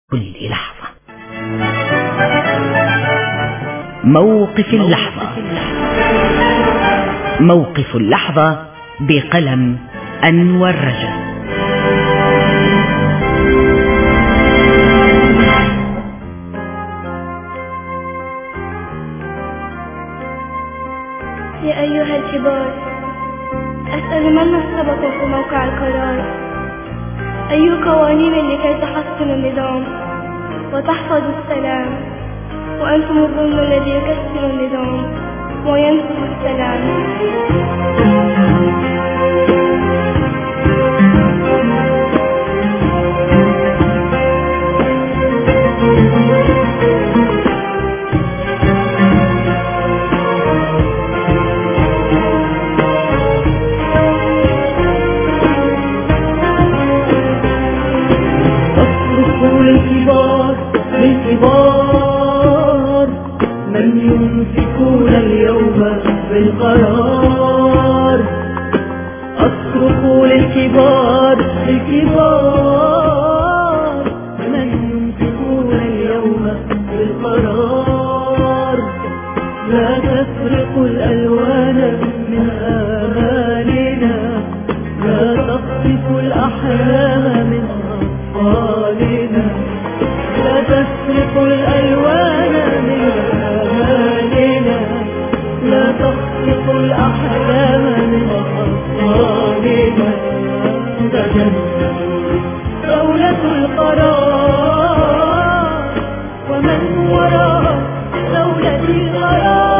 كل لحظة. موقف اللحظة. موقف اللحظة بقلم أنور رجب. يا أيها الكبار، أسأل من نصبكم في موقع القرار؟ أي قوانين لكي تحصن النظام وتحفظ السلام، وأنتم الظلم الذي يكسر النظام وينسف السلام. للكبار من يمسكون اليوم بالقرار. أصرخ للكبار من يمسكون اليوم بالقرار. لا تسرقوا الألوان من آمالنا، لا تخطفوا الأحلام من أطفالنا. لا تسرقوا الألوان من آمالنا، لا تخطفوا الأحلام من أطفالنا. تجنبوا دولة القرار ومن وراء دولة القرار.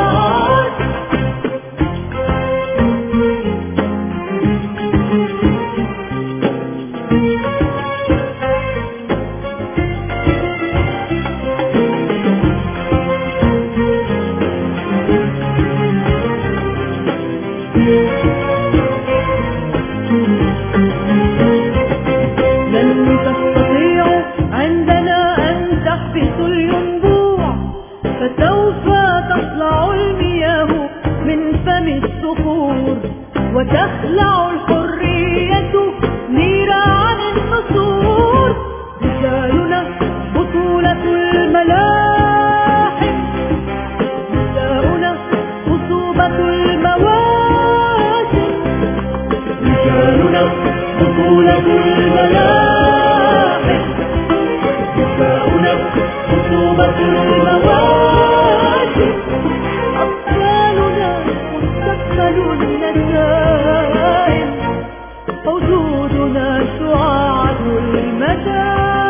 لن تستطيعوا عندنا أن تحبسوا الينبوع، فسوف تطلع المياه من فم الصخور، وتخلع الحرية نيران النسور. رجالنا بطولة الملاحم، نساؤنا خصوبة المواسم. رجالنا بطولة الملاحم، نساؤنا خصوبة المواسم. أطفالنا مستقبل النسائم، حدودنا شعاع المدى،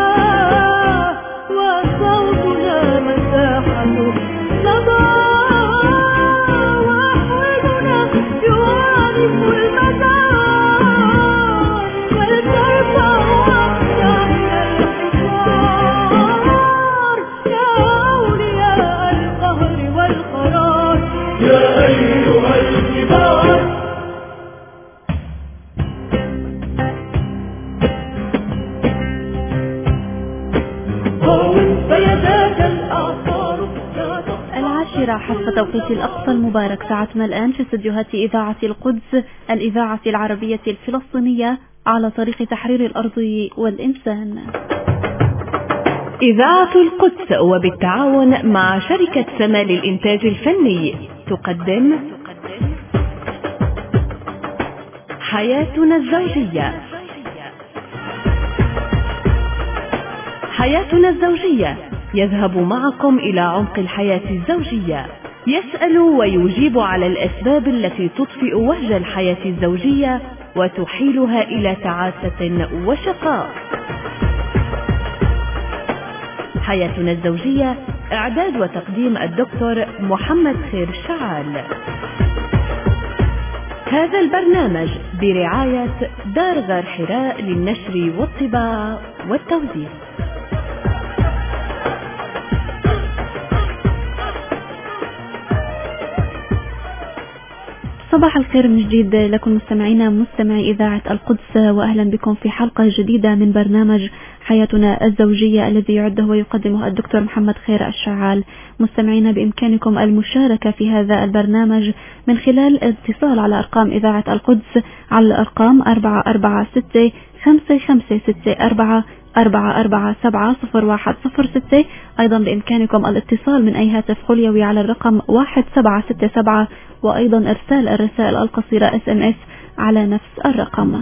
وصوتنا مساحة الصدى، وحلمنا يوارث المدى. حسب توقيت الأقصى المبارك. ساعتنا الآن في استديوهات إذاعة القدس، الإذاعة العربية الفلسطينية على طريق تحرير الأرض والإنسان. إذاعة القدس وبالتعاون مع شركة سما للإنتاج الفني تقدم حياتنا الزوجية. حياتنا الزوجية يذهب معكم إلى عمق الحياة الزوجية، يسأل ويجيب على الأسباب التي تطفئ وهج الحياة الزوجية وتحيلها إلى تعاسة وشقاء. حياتنا الزوجية، إعداد وتقديم الدكتور محمد خير شعال. هذا البرنامج برعاية دار غار حراء للنشر والطباعة والتوزيع. صباح الخير من جديد لكم مستمعينا مستمعي إذاعة القدس، وأهلا بكم في حلقة جديدة من برنامج حياتنا الزوجية الذي يعده ويقدمه الدكتور محمد خير الشعال. مستمعينا بإمكانكم المشاركة في هذا البرنامج من خلال الاتصال على أرقام إذاعة القدس على الأرقام 446-565-6447-01706. أيضا بإمكانكم الاتصال من أي هاتف خليوي على الرقم 1767، وأيضا إرسال الرسائل القصيرة SMS على نفس الرقم.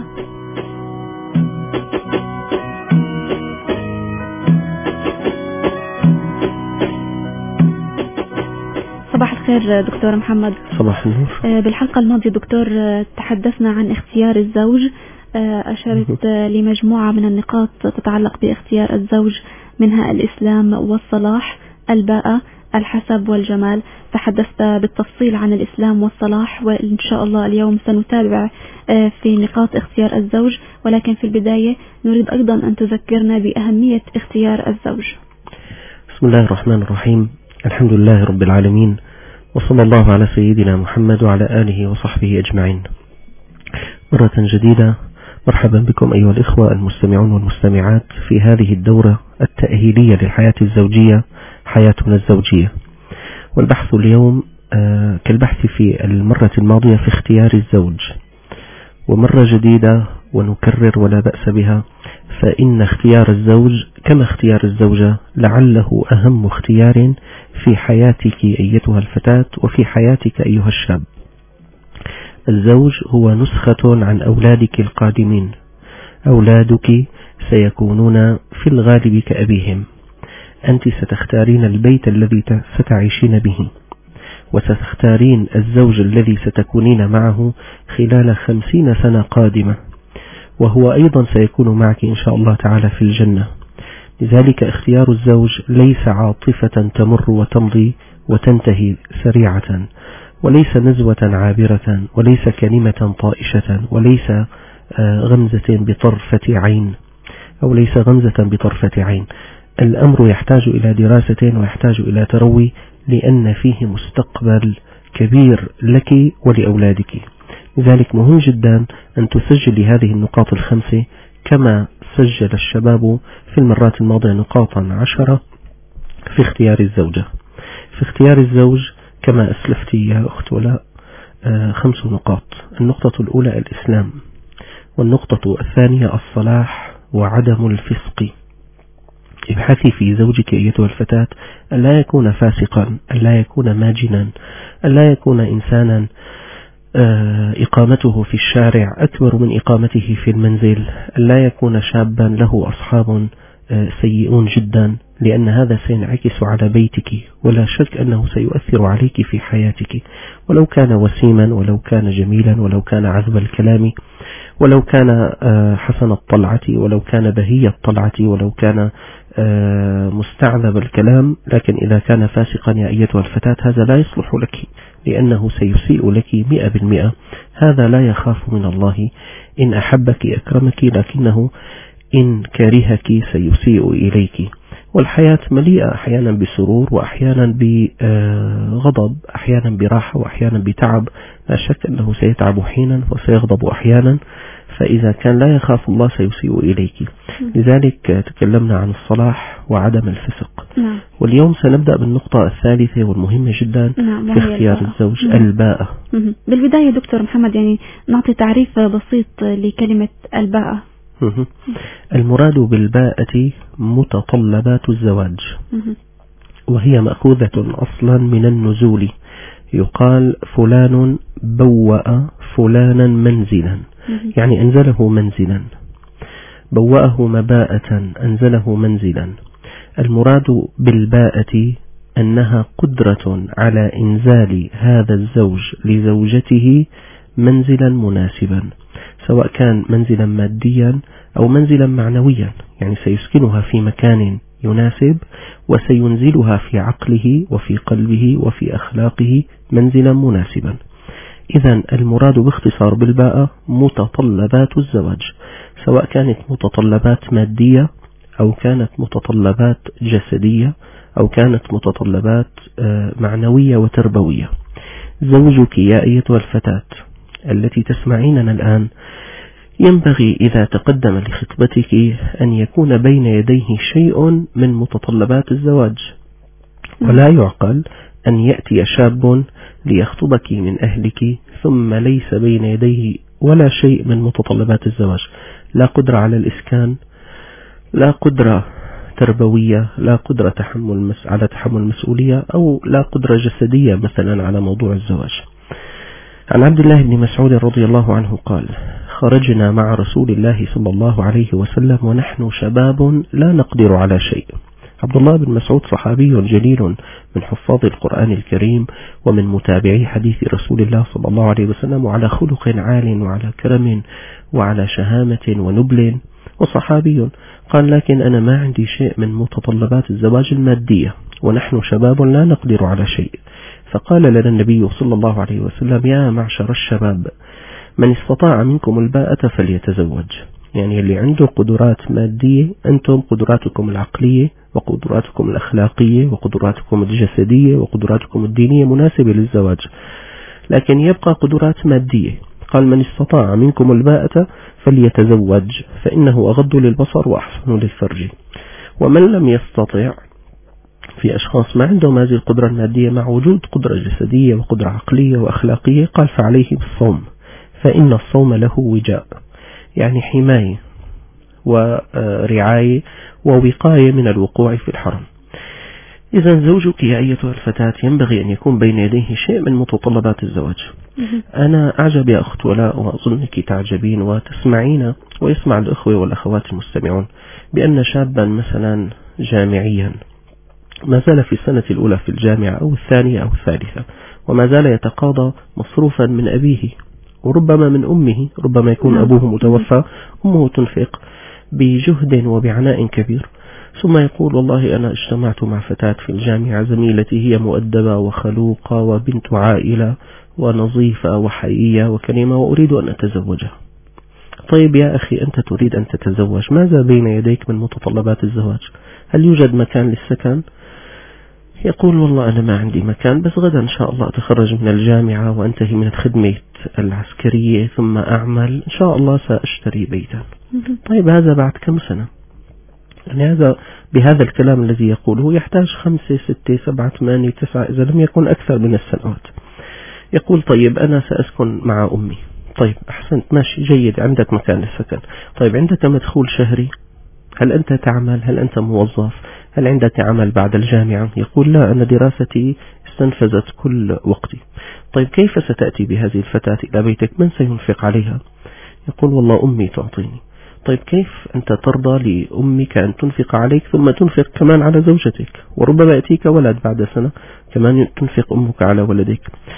صباح الخير دكتور محمد. صباح النور. بالحلقة الماضية دكتور تحدثنا عن اختيار الزوج، أشرت لمجموعة من النقاط تتعلق باختيار الزوج، منها الإسلام والصلاح، الباءة، الحسب والجمال. تحدثت بالتفصيل عن الإسلام والصلاح، وإن شاء الله اليوم سنتابع في نقاط اختيار الزوج، ولكن في البداية نريد أيضا أن تذكرنا بأهمية اختيار الزوج. بسم الله الرحمن الرحيم، الحمد لله رب العالمين، وصلى الله على سيدنا محمد وعلى آله وصحبه أجمعين. مرة جديدة مرحبا بكم أيها الإخوة المستمعون والمستمعات في هذه الدورة التأهيلية للحياة الزوجية، حياتنا الزوجية. والبحث اليوم كالبحث في المرة الماضية في اختيار الزوج، ومرة جديدة ونكرر ولا بأس بها، فإن اختيار الزوج كما اختيار الزوجة لعله أهم اختيار في حياتك أيتها الفتاة وفي حياتك أيها الشاب. الزوج هو نسخة عن أولادك القادمين. أولادك سيكونون في الغالب كأبيهم. أنت ستختارين البيت الذي ستعيشين به، وستختارين الزوج الذي ستكونين معه خلال 50 سنة قادمة، وهو أيضا سيكون معك إن شاء الله تعالى في الجنة. لذلك اختيار الزوج ليس عاطفة تمر وتمضي وتنتهي سريعة، وليس نزوة عابرة، وليس كلمة طائشة، وليس غمزة بطرفة عين، أو ليس غمزة بطرفة عين. الأمر يحتاج إلى دراسة ويحتاج إلى تروي، لأن فيه مستقبل كبير لك ولأولادك. لذلك مهم جدا أن تسجل هذه النقاط الخمسة كما سجل الشباب في المرات الماضية نقاطا 10 في اختيار الزوجة. في اختيار الزوج كما أسلفت يا أخت ولاء 5 نقاط. النقطة الأولى الإسلام، والنقطة الثانية الصلاح وعدم الفسق. ابحثي في زوجك أيتها الفتاة أن لا يكون فاسقا، أن لا يكون ماجنا، أن لا يكون إنسانا إقامته في الشارع أكبر من إقامته في المنزل، أن لا يكون شابا له أصحاب سيئون جدا، لأن هذا سينعكس على بيتك، ولا شك أنه سيؤثر عليك في حياتك، ولو كان وسيما، ولو كان جميلا، ولو كان عذب الكلام، ولو كان حسن الطلعة، ولو كان بهي الطلعة، ولو كان مستعذب الكلام، لكن إذا كان فاسقا يا أيتها الفتاة هذا لا يصلح لك، لأنه سيسيء لك 100%. هذا لا يخاف من الله، إن أحبك أكرمك، لكنه إن كرهك سيسيء إليك. والحياة مليئة أحيانا بسرور، وأحيانا بغضب، أحيانا براحة، وأحيانا بتعب. لا شك أنه سيتعب حينا وسيغضب أحيانا، فإذا كان لا يخاف الله سيسيء إليك. لذلك تكلمنا عن الصلاح وعدم الفسق. واليوم سنبدأ بالنقطة الثالثة والمهمة جدا في اختيار الزوج، الباءة. بالبداية دكتور محمد، يعني نعطي تعريف بسيط لكلمة الباءة. المراد بالباءة متطلبات الزواج، وهي مأخوذة أصلا من النزول. يقال فلان بوأ فلانا منزلا، يعني أنزله منزلا، بوأه مباءة، أنزله منزلا. المراد بالباءة أنها قدرة على إنزال هذا الزوج لزوجته منزلا مناسبا، سواء كان منزلا ماديا أو منزلا معنويا، يعني سيسكنها في مكان يناسب، وسينزلها في عقله وفي قلبه وفي أخلاقه منزلا مناسبا. إذن المراد باختصار بالباءة متطلبات الزواج، سواء كانت متطلبات مادية أو كانت متطلبات جسدية أو كانت متطلبات معنوية وتربوية. زوجك يا أيتها الفتاة التي تسمعيننا الآن ينبغي إذا تقدم لخطبتك أن يكون بين يديه شيء من متطلبات الزواج، ولا يعقل أن يأتي شاب ليخطبك من أهلك ثم ليس بين يديه ولا شيء من متطلبات الزواج، لا قدرة على الإسكان، لا قدرة تربوية، لا قدرة على تحمل مسؤولية، أو لا قدرة جسدية مثلا على موضوع الزواج. عن عبد الله بن مسعود رضي الله عنه قال: خرجنا مع رسول الله صلى الله عليه وسلم ونحن شباب لا نقدر على شيء. عبد الله بن مسعود صحابي جليل من حفاظ القرآن الكريم ومن متابعي حديث رسول الله صلى الله عليه وسلم، وعلى خلق عال وعلى كرم وعلى شهامة ونبل، وصحابي. قال: لكن أنا ما عندي شيء من متطلبات الزواج المادية ونحن شباب لا نقدر على شيء. فقال لنا النبي صلى الله عليه وسلم: يا معشر الشباب، من استطاع منكم الباءة فليتزوج. يعني اللي عنده قدرات مادية، أنتم قدراتكم العقلية وقدراتكم الأخلاقية وقدراتكم الجسدية وقدراتكم الدينية مناسبة للزواج، لكن يبقى قدرات مادية. قال: من استطاع منكم الباءة فليتزوج فإنه أغض للبصر وأحسن للفرج. ومن لم يستطع، في أشخاص ما عندهم هذه القدرة المادية مع وجود قدرة جسدية وقدرة عقلية وأخلاقية، قال: فعليه بالصوم، فإن الصوم له وجاء، يعني حماية ورعاية ووقاية من الوقوع في الحرام. إذا زوجك يا أيتها الفتاة ينبغي أن يكون بين يديه شيء من متطلبات الزواج. أنا أعجب يا أخت ولاء، وأظنك تعجبين وتسمعين ويسمع الأخوة والأخوات المستمعون، بأن شابا مثلا جامعيا ما زال في السنة الأولى في الجامعة أو الثانية أو الثالثة، وما زال يتقاضى مصروفا من أبيه وربما من أمه، ربما يكون أبوه متوفى، أمه تنفق بجهد وبعناء كبير، ثم يقول: والله أنا اجتمعت مع فتاة في الجامعة زميلتي، هي مؤدبة وخلوقة وبنت عائلة ونظيفة وحقيقية وكريمة، وأريد أن أتزوجها. طيب يا أخي، أنت تريد أن تتزوج، ماذا بين يديك من متطلبات الزواج؟ هل يوجد مكان للسكن؟ يقول: والله أنا ما عندي مكان، بس غدا إن شاء الله أتخرج من الجامعة وأنتهي من الخدمة العسكرية ثم أعمل، إن شاء الله سأشتري بيتا. طيب هذا بعد كم سنة؟ يعني هذا بهذا الكلام الذي يقوله يحتاج 5 6 7 8 9 إذا لم يكن أكثر من السنوات. يقول: طيب أنا سأسكن مع أمي. طيب أحسنت، ماشي، جيد، عندك مكان للسكن. طيب عندك مدخول شهري؟ هل أنت تعمل؟ هل أنت موظف؟ هل عندك عمل بعد الجامعة؟ يقول: لا، أنا دراستي استنفذت كل وقتي. طيب كيف ستأتي بهذه الفتاة إلى بيتك؟ من سينفق عليها؟ يقول: والله أمي تعطيني. طيب كيف أنت ترضى لأمك أن تنفق عليك ثم تنفق كمان على زوجتك، وربما يأتيك ولد بعد سنة كمان تنفق أمك على ولدك؟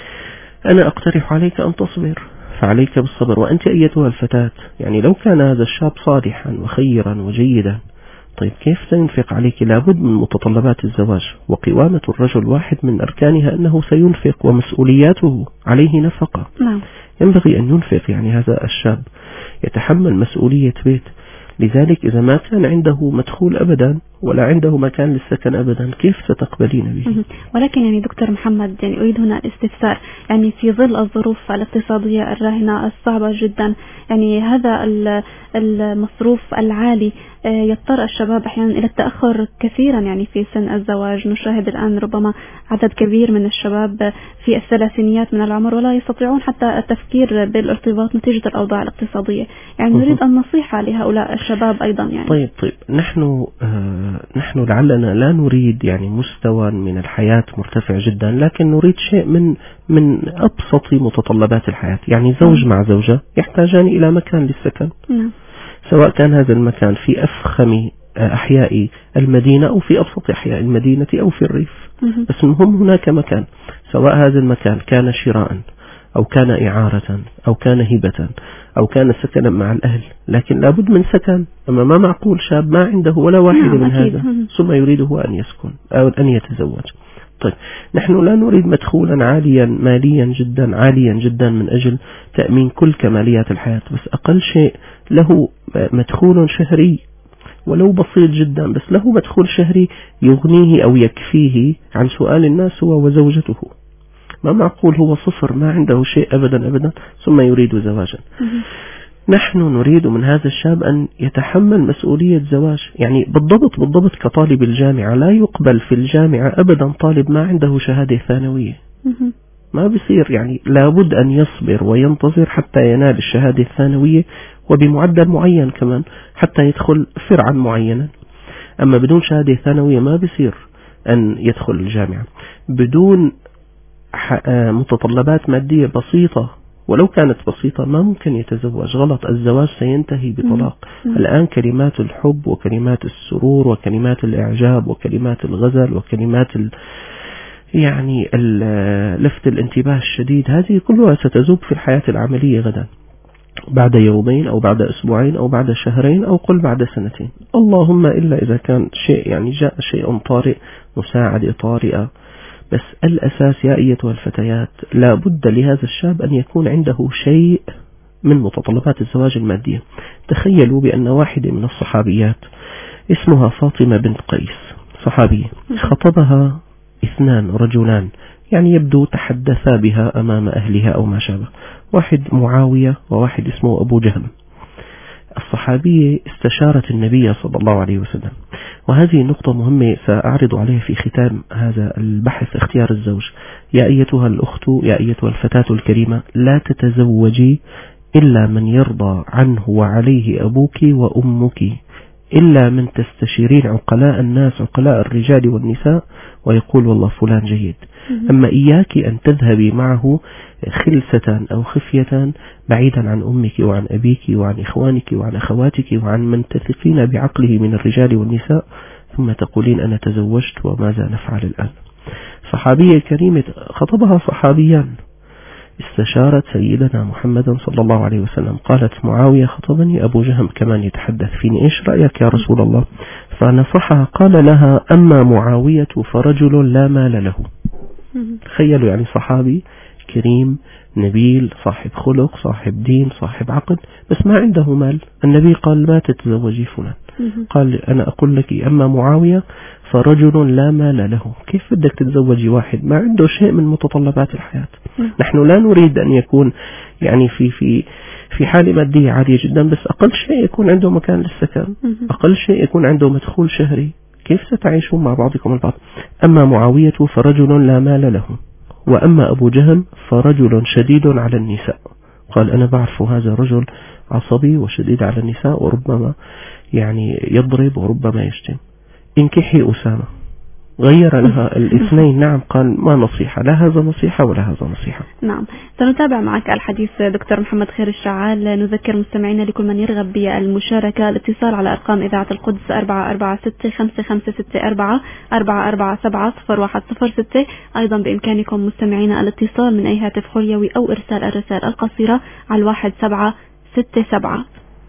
أنا أقترح عليك أن تصبر، فعليك بالصبر. وأنت أيتها الفتاة، يعني لو كان هذا الشاب صالحا وخيرا وجيدا، طيب كيف سينفق عليك؟ لابد من متطلبات الزواج، وقوامة الرجل واحد من أركانها أنه سينفق، ومسؤولياته عليه نفقة. ينبغي أن ينفق، يعني هذا الشاب يتحمل مسؤولية بيت. لذلك إذا ما كان عنده مدخول أبدا ولا عنده مكان للسكن أبدا، كيف ستقبلين به؟ ولكن يعني دكتور محمد، يعني أريد هنا الاستفسار، يعني في ظل الظروف الاقتصادية الراهنة الصعبة جدا، يعني هذا المصروف العالي يضطر الشباب أحيانا إلى التأخر كثيرا يعني في سن الزواج. نشاهد الآن ربما عدد كبير من الشباب في الثلاثينيات من العمر ولا يستطيعون حتى التفكير بالارتباط نتيجة الأوضاع الاقتصادية. يعني نريد النصيحة لهؤلاء الشباب أيضا. يعني طيب نحن لعلنا لا نريد يعني مستوى من الحياة مرتفع جدا، لكن نريد شيء من أبسط متطلبات الحياة. يعني زوج مع زوجة يحتاجان إلى مكان للسكن، سواء كان هذا المكان في أفخم أحياء المدينة أو في أبسط أحياء المدينة أو في الريف، بس المهم هناك مكان، سواء هذا المكان كان شراء أو كان إعارة أو كان هبة أو كان سكنا مع الأهل، لكن لابد من سكن. أما ما معقول شاب ما عنده ولا واحد من هذا ثم يريده أن يسكن أو أن يتزوج. طيب نحن لا نريد مدخولا عاليا ماليا جدا عاليا جدا من أجل تأمين كل كماليات الحياة، بس أقل شيء له مدخول شهري ولو بسيط جدا، بس له مدخول شهري يغنيه أو يكفيه عن سؤال الناس هو وزوجته. ما معقول هو صفر ما عنده شيء أبدا ثم يريد زواجا. نحن نريد من هذا الشاب أن يتحمل مسؤولية زواج. يعني بالضبط كطالب الجامعة لا يقبل في الجامعة أبدا طالب ما عنده شهادة ثانوية، ما بيصير. يعني لابد أن يصبر وينتظر حتى ينال الشهادة الثانوية وبمعدل معين كمان حتى يدخل فرعا معينا. أما بدون شهادة ثانوية ما بيصير أن يدخل الجامعة. بدون متطلبات مادية بسيطة ولو كانت بسيطة ما ممكن يتزوج. غلط، الزواج سينتهي بطلاق. الآن كلمات الحب وكلمات السرور وكلمات الإعجاب وكلمات الغزل وكلمات يعني لفت الانتباه الشديد، هذه كلها ستذوب في الحياة العملية غدا، بعد يومين أو بعد أسبوعين أو بعد شهرين أو قل بعد سنتين، اللهم إلا إذا كان شيء يعني جاء شيء طارئ، مساعدة طارئة. بس الأساس يا أيتها الفتيات لا بد لهذا الشاب أن يكون عنده شيء من متطلبات الزواج المادية. تخيلوا بأن واحدة من الصحابيات اسمها فاطمة بنت قيس، صحابية، خطبها 2 رجلان، يعني يبدو تحدثا بها أمام أهلها أو ما شابه، واحد معاوية وواحد اسمه أبو جهم. الصحابية استشارت النبي صلى الله عليه وسلم، وهذه نقطة مهمة سأعرض عليها في ختام هذا البحث اختيار الزوج. يا أيتها الأخت، يا أيتها الفتاة الكريمة، لا تتزوجي إلا من يرضى عنه وعليه أبوك وأمك، إلا من تستشيرين عقلاء الناس، عقلاء الرجال والنساء، ويقول والله فلان جيد. أما إياك أن تذهبي معه خلسة أو خفية بعيدا عن أمك وعن أبيك وعن إخوانك وعن أخواتك وعن من تثقين بعقله من الرجال والنساء، ثم تقولين أنا تزوجت وماذا نفعل الآن. صحابية كريمة خطبها صحابيان، استشارت سيدنا محمد صلى الله عليه وسلم، قالت معاوية خطبني، أبو جهم كمان يتحدث فيني، إيش رأيك يا رسول الله؟ فنصحها، قال لها أما معاوية فرجل لا مال له. تخيلوا، يعني صحابي كريم نبيل صاحب خلق صاحب دين صاحب عقل، بس ما عنده مال. النبي قال ما تتزوجي فلان. قال أنا أقول لك أما معاوية فرجل لا مال له. كيف بدك تتزوجي واحد ما عنده شيء من متطلبات الحياة؟ نحن لا نريد أن يكون يعني في حالة مادية عالية جدا، بس أقل شيء يكون عنده مكان للسكن، أقل شيء يكون عنده مدخول شهري. كيف ستعيشون مع بعضكم البعض؟ أما معاوية فرجل لا مال له، وأما أبو جهم فرجل شديد على النساء. قال أنا بعرف هذا رجل عصبي وشديد على النساء، وربما يعني يضرب وربما يشتم. انكحي أسامة. غير لها الاثنين. نعم، قال ما نصيحة، لا هذا نصيحة ولا هذا نصيحة. نعم، سنتابع معك الحديث دكتور محمد خير الشعال. نذكر مستمعينا لكل من يرغب بالمشاركة الاتصال على أرقام إذاعة القدس 446-5564 447-0106. أيضا بإمكانكم مستمعينا الاتصال من أي هاتف خليوي أو إرسال الرسائل القصيرة على 1767.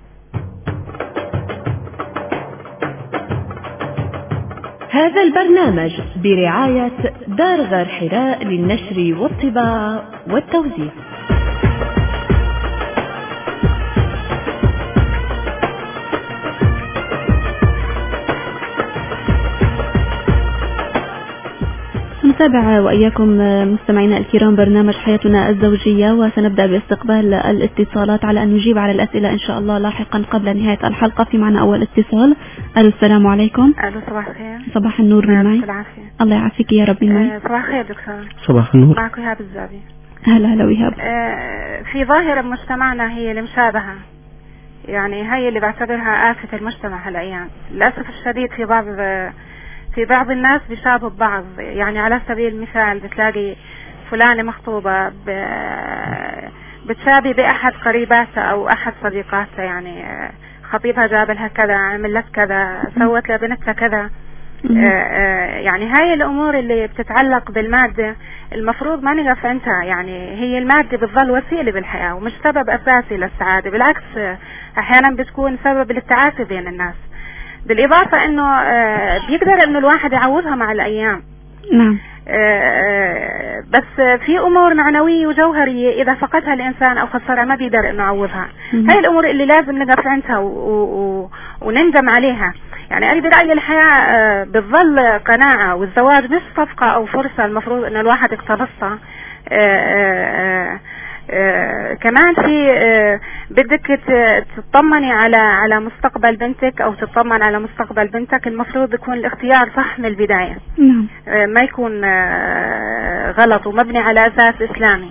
هذا البرنامج برعاية دار غار حراء للنشر والطباعة والتوزيع. نتابع وإياكم مستمعينا الكرام برنامج حياتنا الزوجية، وسنبدأ باستقبال الاتصالات على أن نجيب على الأسئلة إن شاء الله لاحقا قبل نهاية الحلقة. في معنا أول اتصال. ألو، السلام عليكم. ألو، صباح الخير. صباح النور. من معي؟ الله يعافيك يا ربي. معي صباح الخير دكتور. صباح النور. معك وهاب الزابي. هلا وهاب. في ظاهرة بمجتمعنا هي المشابهة، يعني هي اللي بعتبرها آفة المجتمع هالأيام للأسف الشديد. في بعض الناس بيشابهوا ببعض، يعني على سبيل المثال بتلاقي فلانة مخطوبة بتشابه بأحد قريباتها أو أحد صديقاتها، يعني خطيبها جاب لها كذا، عمل لك كذا، سوت لبنتها كذا. يعني هاي الأمور اللي بتتعلق بالمادة المفروض ما نقف عندها، يعني هي المادة بتظل وسيلة بالحياة ومش سبب أساسي للسعادة، بالعكس أحيانا بتكون سبب للتعاسة بين الناس، بالإضافة إنه بيقدر إنه الواحد يعوضها مع الأيام. نعم. بس في أمور معنوية وجوهرية إذا فقدها الإنسان أو خسرها ما بيقدر إنه يعوضها. هاي الأمور اللي لازم نقف عندها ونندم عليها. يعني أنا برأيي الحياة بتظل قناعة، والزواج مش صفقة أو فرصة المفروض إن الواحد يقتبسها كمان في بدك تطمني على مستقبل بنتك او تطمن على مستقبل بنتك، المفروض يكون الاختيار صح من البداية. ما يكون غلط ومبني على اساس اسلامي.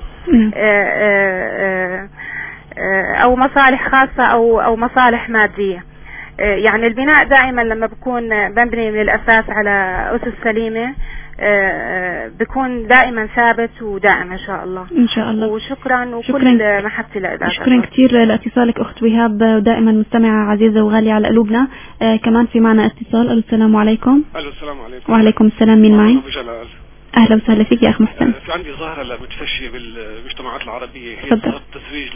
او مصالح خاصة او مصالح مادية. يعني البناء دائما لما بكون مبني من الاساس على اسس سليمة بكون دائما ثابت ودائم ان شاء الله. ان شاء الله. وشكرا وكل محبتي لك. شكرا كثير لاتصالك اخت وهاب، ودائما مستمعة عزيزة وغالية على قلوبنا. كمان في معنا اتصال. السلام عليكم. السلام عليكم. وعليكم السلام. مين معي؟ اهلا وسهلا فيك يا اخ محسن. في عندي ظاهرة متفشية بالمجتمعات العربية، هي ظاهرة التزويج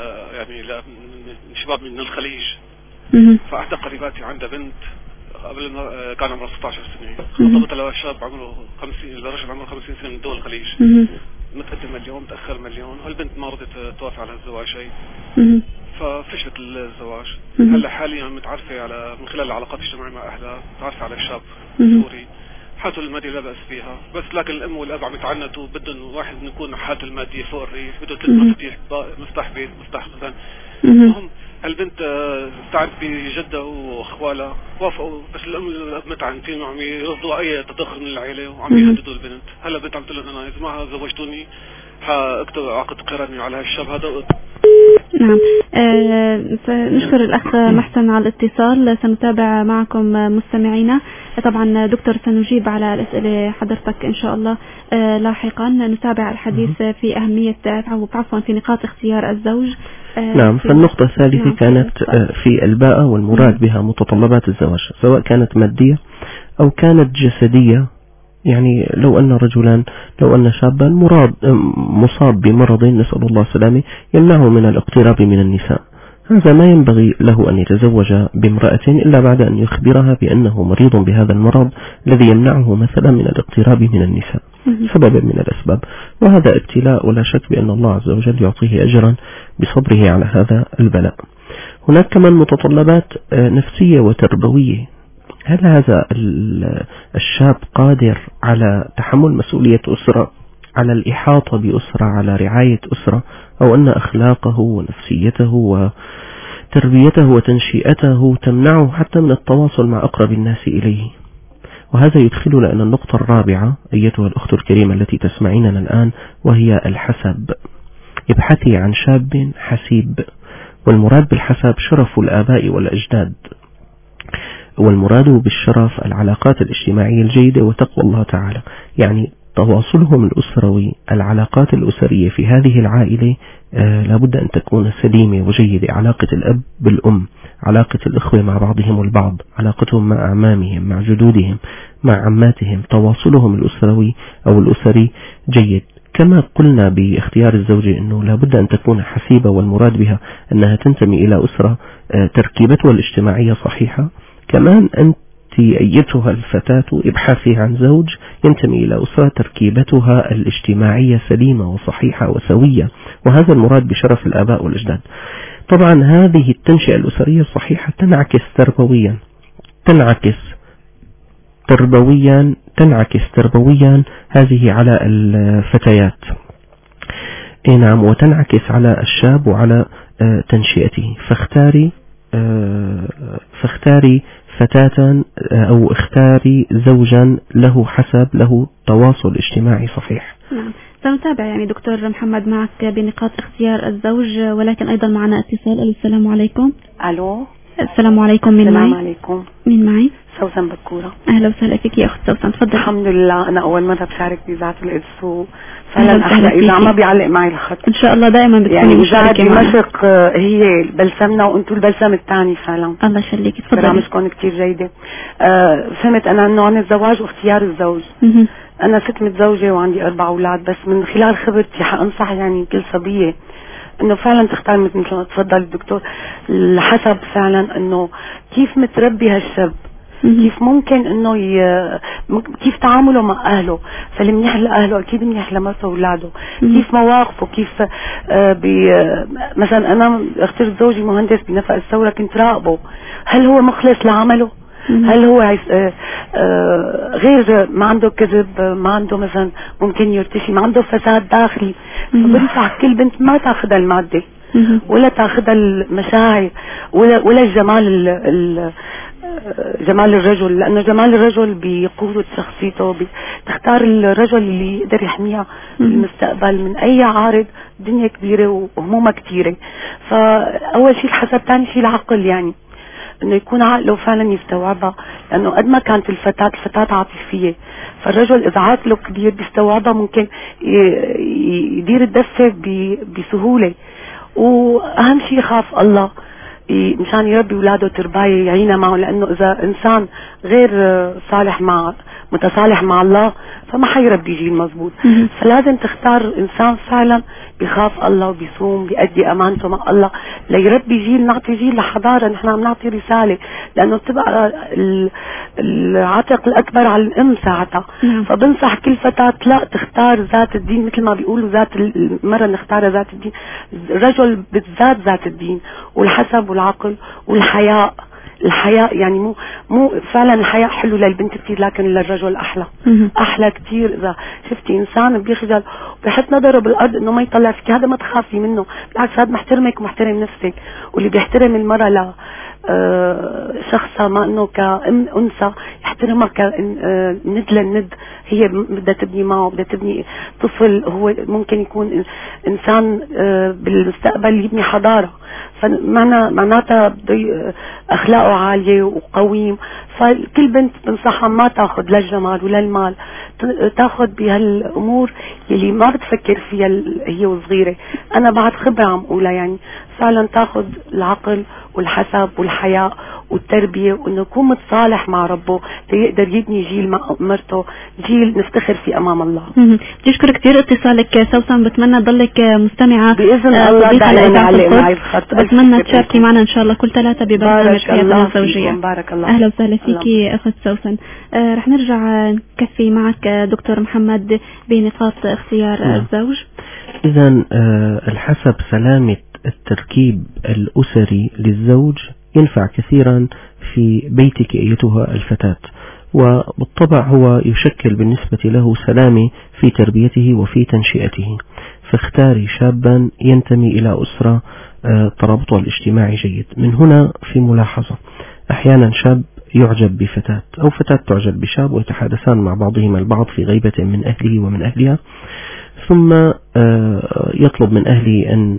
لشباب من الخليج. فاحدى قريباتي عندها بنت قبل كان عمره 16 سنة، خطبت له شاب عمره 50، لرجل عمره 50 سنة من دول الخليج. متقدم مليون متأخر مليون، والبنت ما رضت توافق على الزواج شيء. ففشلت الزواج. هلا حاليا متعرفة من خلال العلاقات الاجتماعية مع اهلها، متعرفة على الشاب سوري، حالته المادية لا بأس فيها، بس لكن الام والاب عم يتعنتوا، بدهم واحد يكون حالته المادية فوق الريف، بده 3 مفاتيح، مفتاح بيت، مفتاح خزان. المهم البنت تعرف بجدة واخوالها وافقوا، بس الام والاب متعنتين وعم يرفضوا اي تدخل من العائلة وعم يهددوا البنت. هلا البنت عم تقول انا اذا ما زوجتوني حاكتب عقد قراني على هالشاب هذا. نعم. نشكر الأخ محسن على الاتصال. سنتابع معكم مستمعينا. طبعا دكتور سنجيب على الأسئلة حضرتك إن شاء الله لاحقا. نتابع الحديث في أهمية في نقاط اختيار الزوج. نعم. فالنقطة الثالثة كانت في الباءة، والمراد بها متطلبات الزواج سواء كانت مادية أو كانت جسدية. يعني لو أن شابا مصاب بمرض نسأل الله السلامة يمنعه من الاقتراب من النساء، هذا ما ينبغي له أن يتزوج بامرأة إلا بعد أن يخبرها بأنه مريض بهذا المرض الذي يمنعه مثلا من الاقتراب من النساء سببا من الأسباب، وهذا ابتلاء ولا شك بأن الله عز وجل يعطيه أجرا بصبره على هذا البلاء. هناك كمان متطلبات نفسية وتربوية. هل هذا الشاب قادر على تحمل مسؤولية أسرة، على الإحاطة بأسرة، على رعاية أسرة، أو أن أخلاقه ونفسيته وتربيته وتنشئته تمنعه حتى من التواصل مع أقرب الناس إليه؟ وهذا يدخلنا إلى النقطة الرابعة أيتها الأخت الكريمة التي تسمعيننا الآن، وهي الحسب. ابحثي عن شاب حسيب، والمراد بالحسب شرف الآباء والأجداد، والمراد بالشرف العلاقات الاجتماعية الجيدة وتقوى الله تعالى. يعني تواصلهم الأسروي، العلاقات الأسرية في هذه العائلة لابد أن تكون سليمة وجيدة. علاقة الأب بالأم، علاقة الإخوة مع بعضهم البعض، علاقتهم مع أعمامهم، مع جدودهم، مع عماتهم، تواصلهم الأسروي أو الأسري جيد. كما قلنا باختيار الزوجة أنه لابد أن تكون حسيبة، والمراد بها أنها تنتمي إلى أسرة تركيبتها الاجتماعية صحيحة. كمان أنت أيتها الفتاة ابحثي عن زوج ينتمي إلى أسرة تركيبتها الاجتماعية سليمة وصحيحة وسوية، وهذا المراد بشرف الآباء والأجداد. طبعا هذه التنشئة الأسرية الصحيحة تنعكس تربويا هذه على الفتيات، نعم، وتنعكس على الشاب وعلى تنشئته. فاختاري فتاة أو اختاري زوجا له حسب، له تواصل اجتماعي صحيح. نعم. سنتابع يعني دكتور محمد معك بنقاط اختيار الزوج، ولكن أيضا معنا اتصال. السلام عليكم. ألو. السلام عليكم. من معي؟ السلام عليكم. مين معي؟ سوسن بكورة. أهلا وسهلا فيك يا أخت سوسن، تفضل. الحمد لله، أنا أول مرة بشارك بإذاعة القدس، فعلا أحلى إذاعة ما بيعلق معي الخط. إن شاء الله دائما بتكوني يعني مشاركة معنا. دمشق هي بلسمنا وأنتوا البلسم الثاني فعلا. الله يخليك، تفضلي. برامجكم كتير جيدة. فهمت أنا إنه عن الزواج واختيار الزوج. أنا ست متزوجة وعندي 4 أولاد، بس من خلال خبرتي حأنصح يعني كل صبية إنه فعلا تختار مثل ما تفضل الدكتور الحسب، فعلا إنه كيف متربي هالشاب، كيف ممكن انه كيف تعامله مع اهله، فالمنيح لاهله اكيد منيح لمرته واولاده، كيف مواقفه، كيف مثلا انا اخترت زوجي مهندس بنفق الثوره، كنت راقبه هل هو مخلص لعمله، هل هو غير ما عنده كذب، ما عنده مثلا ممكن يرتشي، ما عنده فساد داخلي. فبنصح كل بنت ما تاخذها المادة ولا تاخذها المشاعر ولا الجمال جمال الرجل، لأنه جمال الرجل بقوة شخصيته. تختار الرجل اللي يقدر يحميها بالمستقبل من أي عارض. الدنيا كبيرة وهمومها كتيرة. فأول شيء الحسب، ثاني شيء العقل، يعني إنه يكون عقله فعلا يستوعبها. لأنه قد ما كانت الفتاة عاطفية، فالرجل إذا عقله كبير بيستوعبها ممكن يدير الدفة بسهولة. وأهم شيء يخاف الله مشان يربي اولاده تربايه يعينها معه، لانه اذا انسان غير صالح متصالح مع الله فما حيربي جيل مزبوط. فلازم تختار انسان فعلا بيخاف الله وبيصوم بيأدي امانته مع الله ليربي جيل، نعطي جيل لحضاره. نحن عم نعطي رساله، لانه بتبقى العاتق الاكبر على الام ساعتها. فبنصح كل فتاه لا تختار ذات الدين، مثل ما بيقولوا ذات المرة نختار ذات الدين، الرجل بالذات ذات الدين والحسب والعقل والحياء. الحياء يعني مو فعلا الحياء حلو للبنت كتير، لكن للرجل احلى كتير. اذا شفتي انسان بيخجل بحط نظره بالارض انه ما يطلع فيك، هذا ما تخافي منه، بالعكس هذا محترمك ومحترم نفسك. واللي بيحترم المرأة لا شخصها ما انه كأنثى، يحترمها كند للند. هي بدها تبني معه، بدها تبني طفل هو ممكن يكون انسان بالمستقبل يبني حضارة. فمعناتها بده اخلاقه عالية وقويم. فكل بنت بنصحها ما تاخذ لا الجمال ولا المال، تاخذ بهالامور يلي ما بتفكر فيها هي وصغيرة. انا بعد خبرة عم اقولها، يعني فعلا تاخذ العقل والحسب والحياء والتربية، وانه يكون متصالح مع ربه ليقدر يبني جيل مع مرته، جيل نفتخر فيه امام الله. بشكر كثير اتصالك سوسن، بتمنى تضلك مستمعة باذن الله دائما على معي الخط. بتمنى تشاركي معنا ان شاء الله كل ثلاثة ببرنامج حياتنا الزوجية. بارك الله. اهلا وسهلا فيكي اخت سوسن. رح نرجع نكفي معك دكتور محمد بنقاط اختيار الزوج. اذا الحسب سلامة التركيب الأسري للزوج ينفع كثيرا في بيتك أيتها الفتاة، وبالطبع هو يشكل بالنسبة له سلامة في تربيته وفي تنشئته. فاختاري شابا ينتمي إلى أسرة ترابطها الاجتماعي جيد. من هنا في ملاحظة، أحيانا شاب يعجب بفتاة أو فتاة تعجب بشاب ويتحادثان مع بعضهما البعض في غيبة من أهله ومن أهلها، ثم يطلب من أهله أن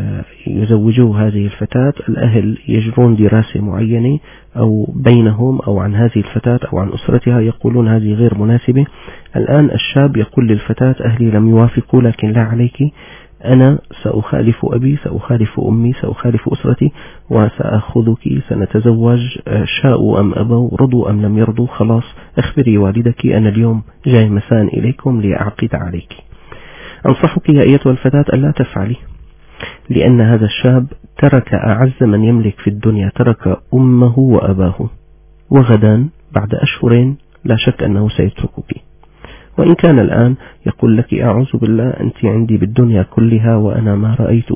يزوجوه هذه الفتاة. الأهل يجرون دراسة معينة أو بينهم أو عن هذه الفتاة أو عن أسرتها، يقولون هذه غير مناسبة. الآن الشاب يقول للفتاة أهلي لم يوافقوا، لكن لا عليك، أنا سأخالف أبي، سأخالف أمي، سأخالف أسرتي وسأخذك، سنتزوج شاءوا أم أبوا، رضوا أم لم يرضوا، خلاص أخبري والدك أنا اليوم جاي مساء إليكم لأعقد عليك. أنصحك يا أيتها الفتاة ألا تفعلي، لأن هذا الشاب ترك أعز من يملك في الدنيا، ترك أمه وأباه، وغدا بعد أشهر لا شك أنه سيتركك. وإن كان الآن يقول لك أعوذ بالله أنت عندي بالدنيا كلها وأنا ما رأيت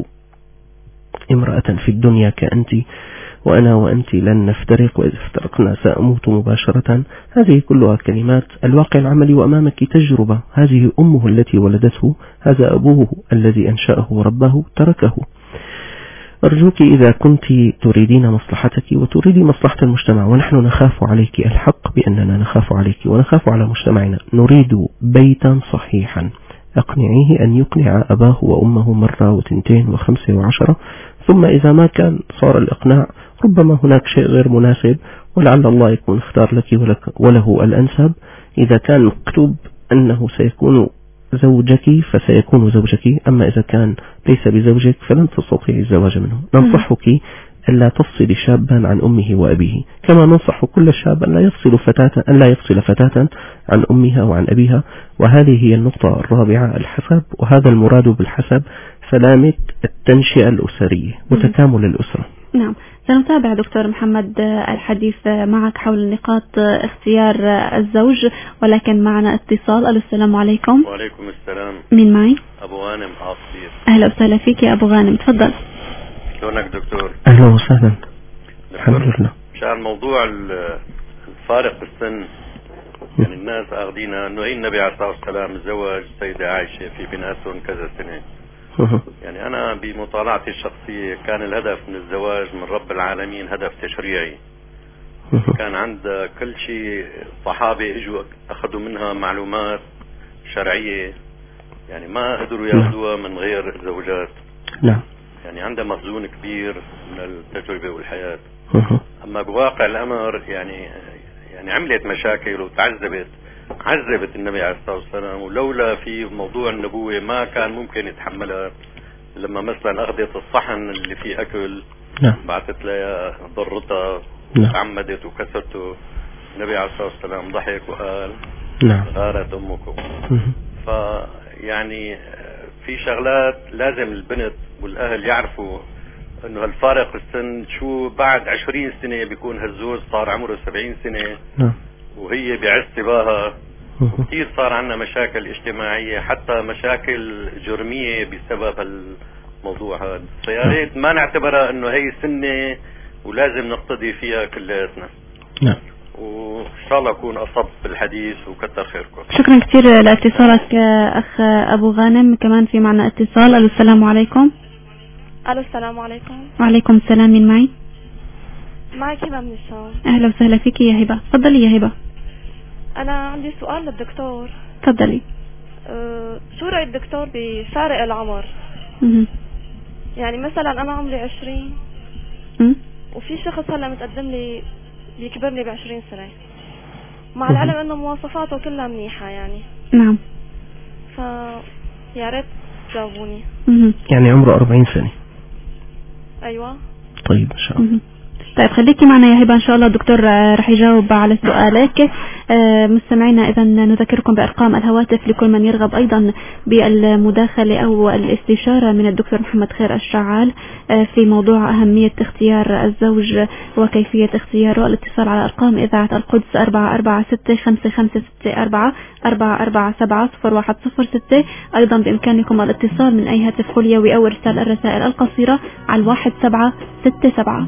امرأة في الدنيا كأنت، وأنا وأنت لن نفترق، وإذا افترقنا سأموت مباشرة. هذه كلها كلمات الواقع العملي، وأمامك تجربة. هذه أمه التي ولدته، هذا أبوه الذي أنشأه وربه تركه. أرجوك إذا كنت تريدين مصلحتك وتريدي مصلحة المجتمع، ونحن نخاف عليك، الحق بأننا نخاف عليك ونخاف على مجتمعنا، نريد بيتا صحيحا، أقنعيه أن يقنع أباه وأمه مرة وتنتين وخمسة وعشرة، ثم إذا ما كان صار الإقناع ربما هناك شيء غير مناسب ولعل الله يكون اختار لك وله الأنسب. إذا كان مكتوب أنه سيكون زوجك فسيكون زوجك، أما إذا كان ليس بزوجك فلن تستطيعي الزواج منه. ننصحك ألا تفصل شابا عن أمه وأبيه، كما ننصح كل شاب أن لا يفصل فتاة عن أمها وعن أبيها. وهذه هي النقطة الرابعة، الحسب. وهذا المراد بالحسب سلامة التنشئة الأسرية وتكامل الأسرة. نعم، سنتابع دكتور محمد الحديث معك حول نقاط اختيار الزوج، ولكن معنا اتصال. السلام عليكم. وعليكم السلام. مين معي؟ أبو غانم عاصير. أهلا وسهلا فيك يا أبو غانم، تفضل. شلونك دكتور؟ أهلا وسهلا. الحمد لله. مشان موضوع فارق بالسن، يعني الناس اخذينها انه هي النبي عليه الصلاه والسلام تزوج السيده عائشه في بناتهم كذا سنه. يعني انا بمطالعتي الشخصيه كان الهدف من الزواج من رب العالمين هدف تشريعي. كان عند كل شيء الصحابه اجوا اخذوا منها معلومات شرعيه، يعني ما قدروا ياخذوها من غير زوجات. نعم. يعني عندها مخزون كبير من التجربه والحياه. اما بواقع الامر يعني عملت مشاكل وتعذبت، عذبت النبي عليه الصلاه والسلام، ولولا في موضوع النبوه ما كان ممكن يتحملها. لما مثلا اخذت الصحن اللي فيه اكل بعثت لها ضرتها تعمدت وكسرته، النبي عليه الصلاه والسلام ضحك وقال غارت امكم. فيعني في شغلات لازم البنت والاهل يعرفوا انه هالفارق السن شو بعد 20 سنه بيكون هالزوج صار عمره 70 سنه وهي بعز صباها. كثير صار عندنا مشاكل اجتماعيه، حتى مشاكل جرميه بسبب الموضوع هذا. فياريت ما نعتبرها انه هي سنه ولازم نقتدي فيها كلياتنا. نعم. وان شاء الله اكون اصبت بالحديث وكتر خيركم. شكرا كثير لاتصالك اخ ابو غانم. كمان في معنا اتصال. الو السلام عليكم. الو السلام عليكم. وعليكم السلام. من معي؟ معك هبه من الشام. اهلا وسهلا فيك يا هبه. تفضلي يا هبه. انا عندي سؤال للدكتور. تفضلي. شو رأي الدكتور بفارق العمر؟ يعني مثلا انا عمري 20 وفي شخص هلا متقدم لي بيكبرني ب20 سنة، مع العلم انه مواصفاته كلها منيحة يعني. نعم. يا ريت تجاوبوني. يعني عمره 40 سنة. ايوه. طيب ان شاء الله. طيب خليكي معنا يا هبه، ان شاء الله الدكتور رح يجاوب على سؤالك. مستمعينا اذا نذكركم بارقام الهواتف لكل من يرغب ايضا بالمداخله او الاستشاره من الدكتور محمد خير الشعال في موضوع اهميه اختيار الزوج وكيفيه اختياره. الاتصال على ارقام اذاعه القدس 44655664 44700106. ايضا بامكانكم الاتصال من اي هاتف خليوي او ارسال الرسائل القصيره على 1767.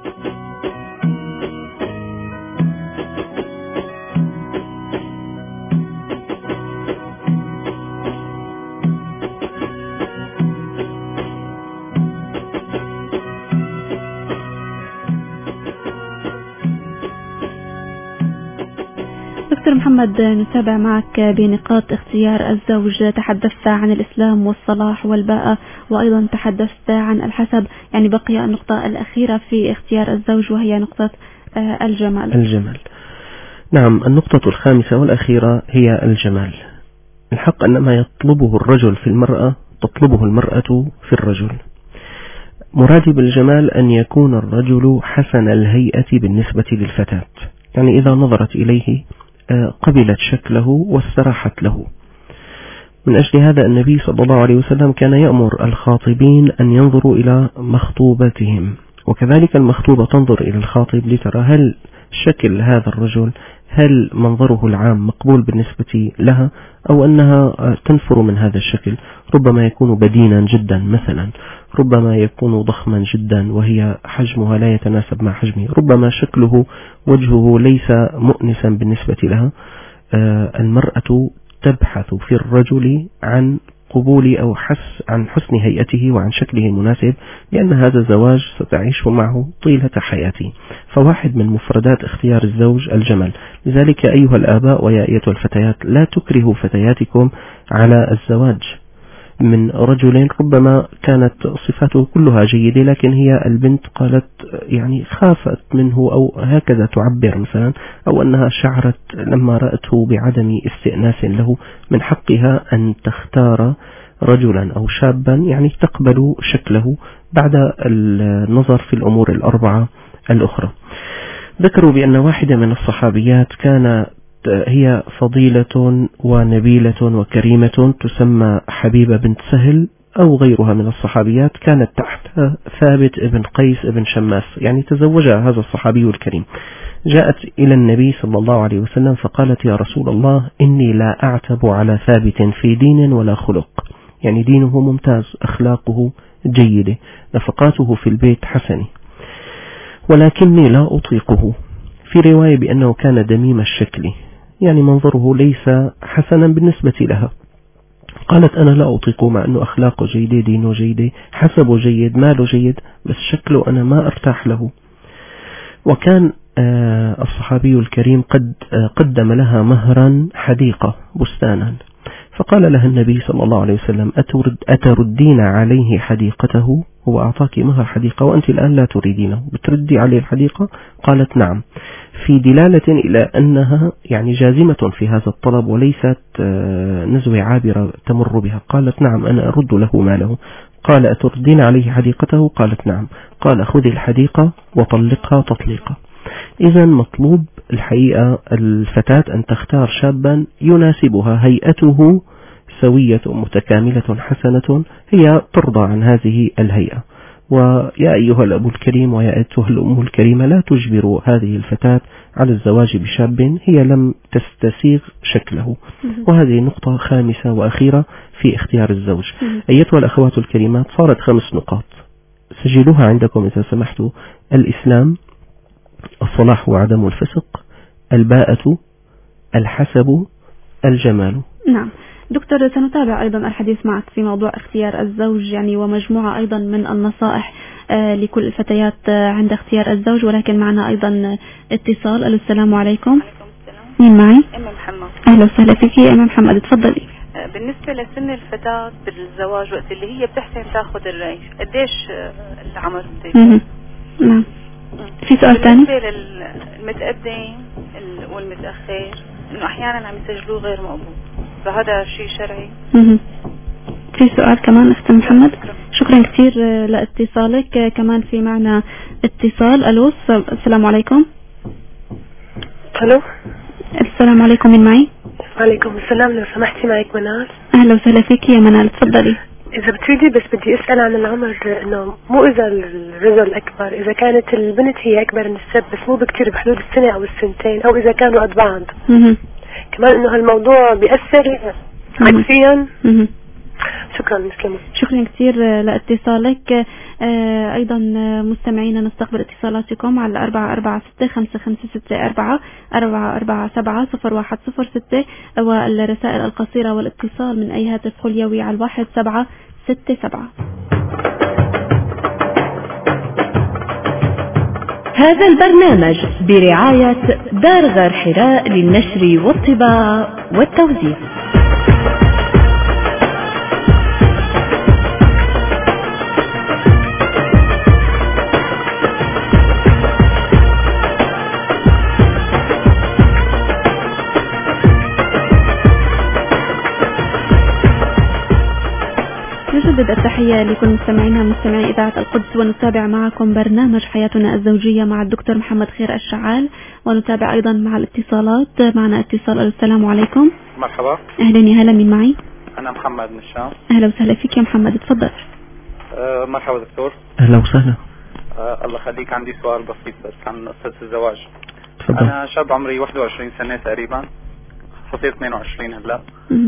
دكتور محمد، نتابع معك بنقاط اختيار الزوج. تحدثت عن الإسلام والصلاح والباءة، وأيضا تحدثت عن الحسب. يعني بقي النقطة الأخيرة في اختيار الزوج وهي نقطة الجمال. نعم، النقطة الخامسة والأخيرة هي الجمال. الحق أن ما يطلبه الرجل في المرأة تطلبه المرأة في الرجل. مرادي بالجمال أن يكون الرجل حسن الهيئة بالنسبة للفتاة، يعني إذا نظرت إليه قبلت شكله واستراحت له. من أجل هذا النبي صلى الله عليه وسلم كان يأمر الخاطبين أن ينظروا إلى مخطوبتهم، وكذلك المخطوبة تنظر إلى الخاطب لترى هل شكل هذا الرجل، هل منظره العام مقبول بالنسبة لها أو أنها تنفر من هذا الشكل. ربما يكون بدينا جدا مثلا، ربما يكون ضخما جدا وهي حجمها لا يتناسب مع حجمه، ربما شكله وجهه ليس مؤنسا بالنسبة لها. المرأة تبحث في الرجل عن قبول أو عن حسن هيئته وعن شكله المناسب، لأن هذا الزواج ستعيش معه طيلة حياته. فواحد من مفردات اختيار الزوج الجمال. لذلك أيها الآباء ويا أيتها الفتيات، لا تكرهوا فتياتكم على الزواج من رجل ربما كانت صفاته كلها جيدة، لكن هي البنت قالت يعني خافت منه أو هكذا تعبر مثلا، أو أنها شعرت لما رأته بعدم استئناس له. من حقها أن تختار رجلا أو شابا يعني تقبل شكله بعد النظر في الأمور الأربعة الأخرى. ذكروا بأن واحدة من الصحابيات كان هي فضيلة ونبيلة وكريمة تسمى حبيبة بنت سهل أو غيرها من الصحابيات، كانت تحت ثابت ابن قيس ابن شماس، يعني تزوجها هذا الصحابي الكريم. جاءت إلى النبي صلى الله عليه وسلم فقالت: يا رسول الله، إني لا أعتب على ثابت في دين ولا خلق، يعني دينه ممتاز، أخلاقه جيدة، نفقاته في البيت حسنة، ولكني لا أطيقه، في رواية بأنه كان دميم الشكل، يعني منظره ليس حسنا بالنسبة لها. قالت أنا لا أطيق، مع أنه أخلاقه جيدة، دينه جيدة، حسبه جيد، ماله جيد، بس شكله أنا ما أرتاح له. وكان الصحابي الكريم قد قدم لها مهرا حديقة بستانا، فقال لها النبي صلى الله عليه وسلم أتردين عليه حديقته؟ هو أعطاك مهر حديقة وأنت الآن لا تريدينه، بتردي عليه الحديقة؟ قالت نعم، في دلالة إلى أنها يعني جازمة في هذا الطلب وليست نزوة عابرة تمر بها. قالت نعم أنا أرد له ماله. قال أتردين عليه حديقته؟ قالت نعم. قال خذي الحديقة وطلقها تطليقا. إذا مطلوب الحقيقة الفتاة أن تختار شابا يناسبها، هيئته سوية متكاملة حسنة، هي ترضى عن هذه الهيئة. ويا أيها الأب الكريم ويا أيتها الأم الكريمة لا تجبروا هذه الفتاة على الزواج بشاب هي لم تستسيغ شكله. وهذه نقطة خامسة وأخيرة في اختيار الزوج. أيتها الأخوات الكريمات، صارت 5 نقاط سجلوها عندكم إذا سمحتوا: الإسلام، الصلاح وعدم الفسق، الباءة، الحسب، الجمال. نعم دكتور، سنتابع أيضا الحديث معك في موضوع اختيار الزوج يعني، ومجموعة أيضا من النصائح لكل الفتيات عند اختيار الزوج، ولكن معنا أيضا اتصال. السلام عليكم. مين معي؟ أم محمد. أهلا وسهلا فيك يا أم محمد، تفضلي. بالنسبة لسن الفتاة بالزواج وقت اللي هي بتحسن تاخذ الرأي، قديش العمر بتاعها؟ نعم. في سؤال ثاني؟ بالنسبة للمتقدم والمتأخر، إنه أحيانا عم يسجلوه غير مقبول، فهذا شيء شرعي. في سؤال كمان أخت محمد؟ شكرا كثير لاتصالك. كمان في معنا اتصال. ألو، السلام عليكم. ألو، السلام عليكم، من معي؟ وعليكم السلام، لو سمحتي معك منال. أهلا وسهلا فيك يا منال، تفضلي. إذا بتريدي بس بدي أسأل عن العمر، إنه مو إذا الرجل أكبر، إذا كانت البنت هي أكبر من الشاب بس مو بكتير، بحدود السنة أو السنتين، أو إذا كانوا قد بعض. كمان إنه هالموضوع بيأثر عكسيا. شكرا مسلمة. شكرا كثير لاتصالك. أيضا مستمعينا نستقبل اتصالاتكم على 446-556-4 447-0106 والرسائل القصيرة والاتصال من أي هاتف خليوي على 1767. هذا البرنامج برعاية دار غار حراء للنشر والطباعة والتوزيع. نجدد التحية لكل مستمعينا مستمعي إذاعة القدس، ونتابع معكم برنامج حياتنا الزوجية مع الدكتور محمد خير الشعال، ونتابع أيضا مع الاتصالات. معنا اتصال. السلام عليكم. مرحبا. أهلا يا هلا، من معي؟ أنا محمد من الشام. أهلا وسهلا فيك يا محمد، تفضل. مرحبا دكتور. أهلا وسهلا. الله يخليك، عندي سؤال بسيط بس عن قصة الزواج. تفضل. أنا شاب عمري 21 سنة تقريبا، خطيت 22 هلا.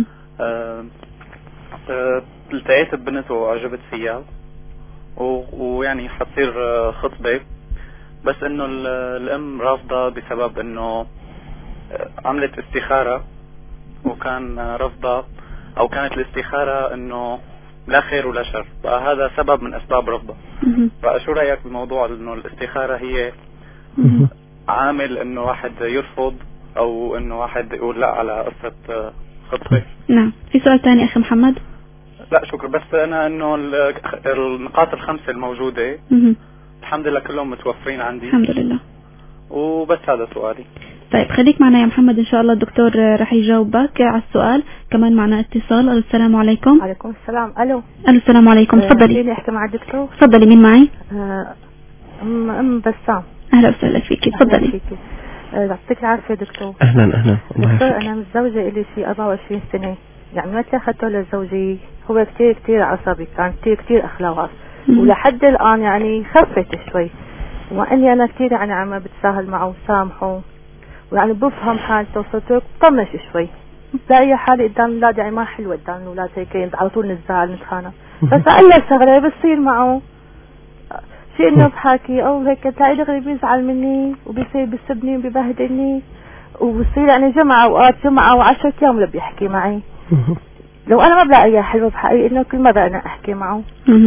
التقيت ببنت وأعجبت فيها ويعني حتصير خطبة، بس انه الام رافضة بسبب انه عملت استخارة وكان رفضة، او كانت الاستخارة انه لا خير ولا شر، فهذا سبب من اسباب رفضة. فشو رأيك بموضوع انه الاستخارة هي عامل انه واحد يرفض او انه واحد يقول لا على قصة خطبة؟ نعم. في سؤال ثاني اخي محمد؟ لا شكرا، بس انا انه النقاط الخمسة الموجودة الحمد لله كلهم متوفرين عندي الحمد لله، وبس هذا سؤالي. طيب خليك معنا يا محمد، ان شاء الله الدكتور رح يجاوبك على السؤال. كمان معنا اتصال. السلام عليكم. وعليكم السلام. الو. السلام عليكم، تفضلي. فيني احكي مع الدكتور؟ تفضلي، مين معي؟ ام بسام. اهلا وسهلا فيكي، تفضلي. يعطيك العافيه دكتور. اهلا. دكتور انا متزوجه لي شيء 24 سنه، يعني متى اخذته للزوجيه هو كثير عصبي، كان كثير اخلاقات، ولحد الان يعني خفت شوي، واني انا كثير يعني عم بتساهل معه وسامحه، ويعني بفهم حالته وصرت طنش شوي، بلاقي حالي قدام الاولاد يعني ما حلوه قدام الاولاد، هيك على طول نزعل نتخانق، بس اقل شغله بتصير معه في انه بحكي او هيك تلاقي دغري بيزعل مني وبيصير بيسبني وبيبهدلني وبصير يعني جمعة اوقات جمعة و10 ايام اللي بيحكي معي. لو انا ما بلاقيها حلوة بحقيقة انه كل مرة انا احكي معه.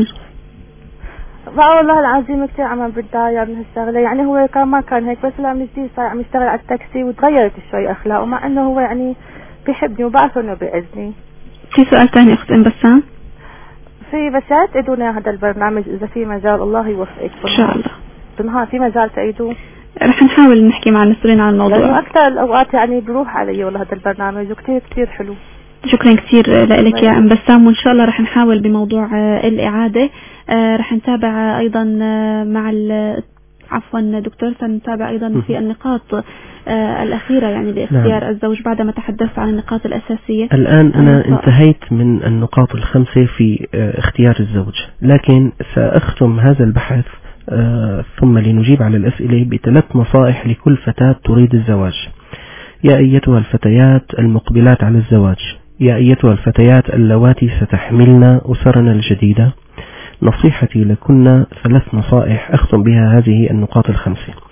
بقى والله العظيم كتير عم بتضايق من هالشغلة. يعني هو كان ما كان هيك، بس لما جديد صار عم يشتغل على التاكسي وتغيرت شوي اخلاقه، مع انه هو يعني بيحبني وبعرف انه بيعزني. في سؤال ثاني اخت ام بسام؟ في بس لا تعيدونا هذا البرنامج اذا في مجال، الله يوفقك ان شاء الله. بنهار في مجال تعيدوه رح نحاول نحكي مع المسؤولين عن الموضوع، لانه اكثر الاوقات يعني بروح علي والله هذا البرنامج وكتير كتير حلو. شكرا كثير لك يا ام بسام، وان شاء الله رح نحاول بموضوع الاعاده. رح نتابع ايضا مع عفوا دكتور، سنتابع ايضا في النقاط الاخيره يعني لاختيار نعم. الزوج بعدما تحدثت عن النقاط الاساسيه. الان انا انتهيت من النقاط ال5 في اختيار الزوج، لكن ساختم هذا البحث ثم لنجيب على الاسئله ب3 نصائح لكل فتاه تريد الزواج. يا ايتها الفتيات المقبلات على الزواج، يا ايتها الفتيات اللواتي ستحملن أسرنا الجديدة، نصيحتي لكن 3 نصائح أختم بها هذه النقاط ال5.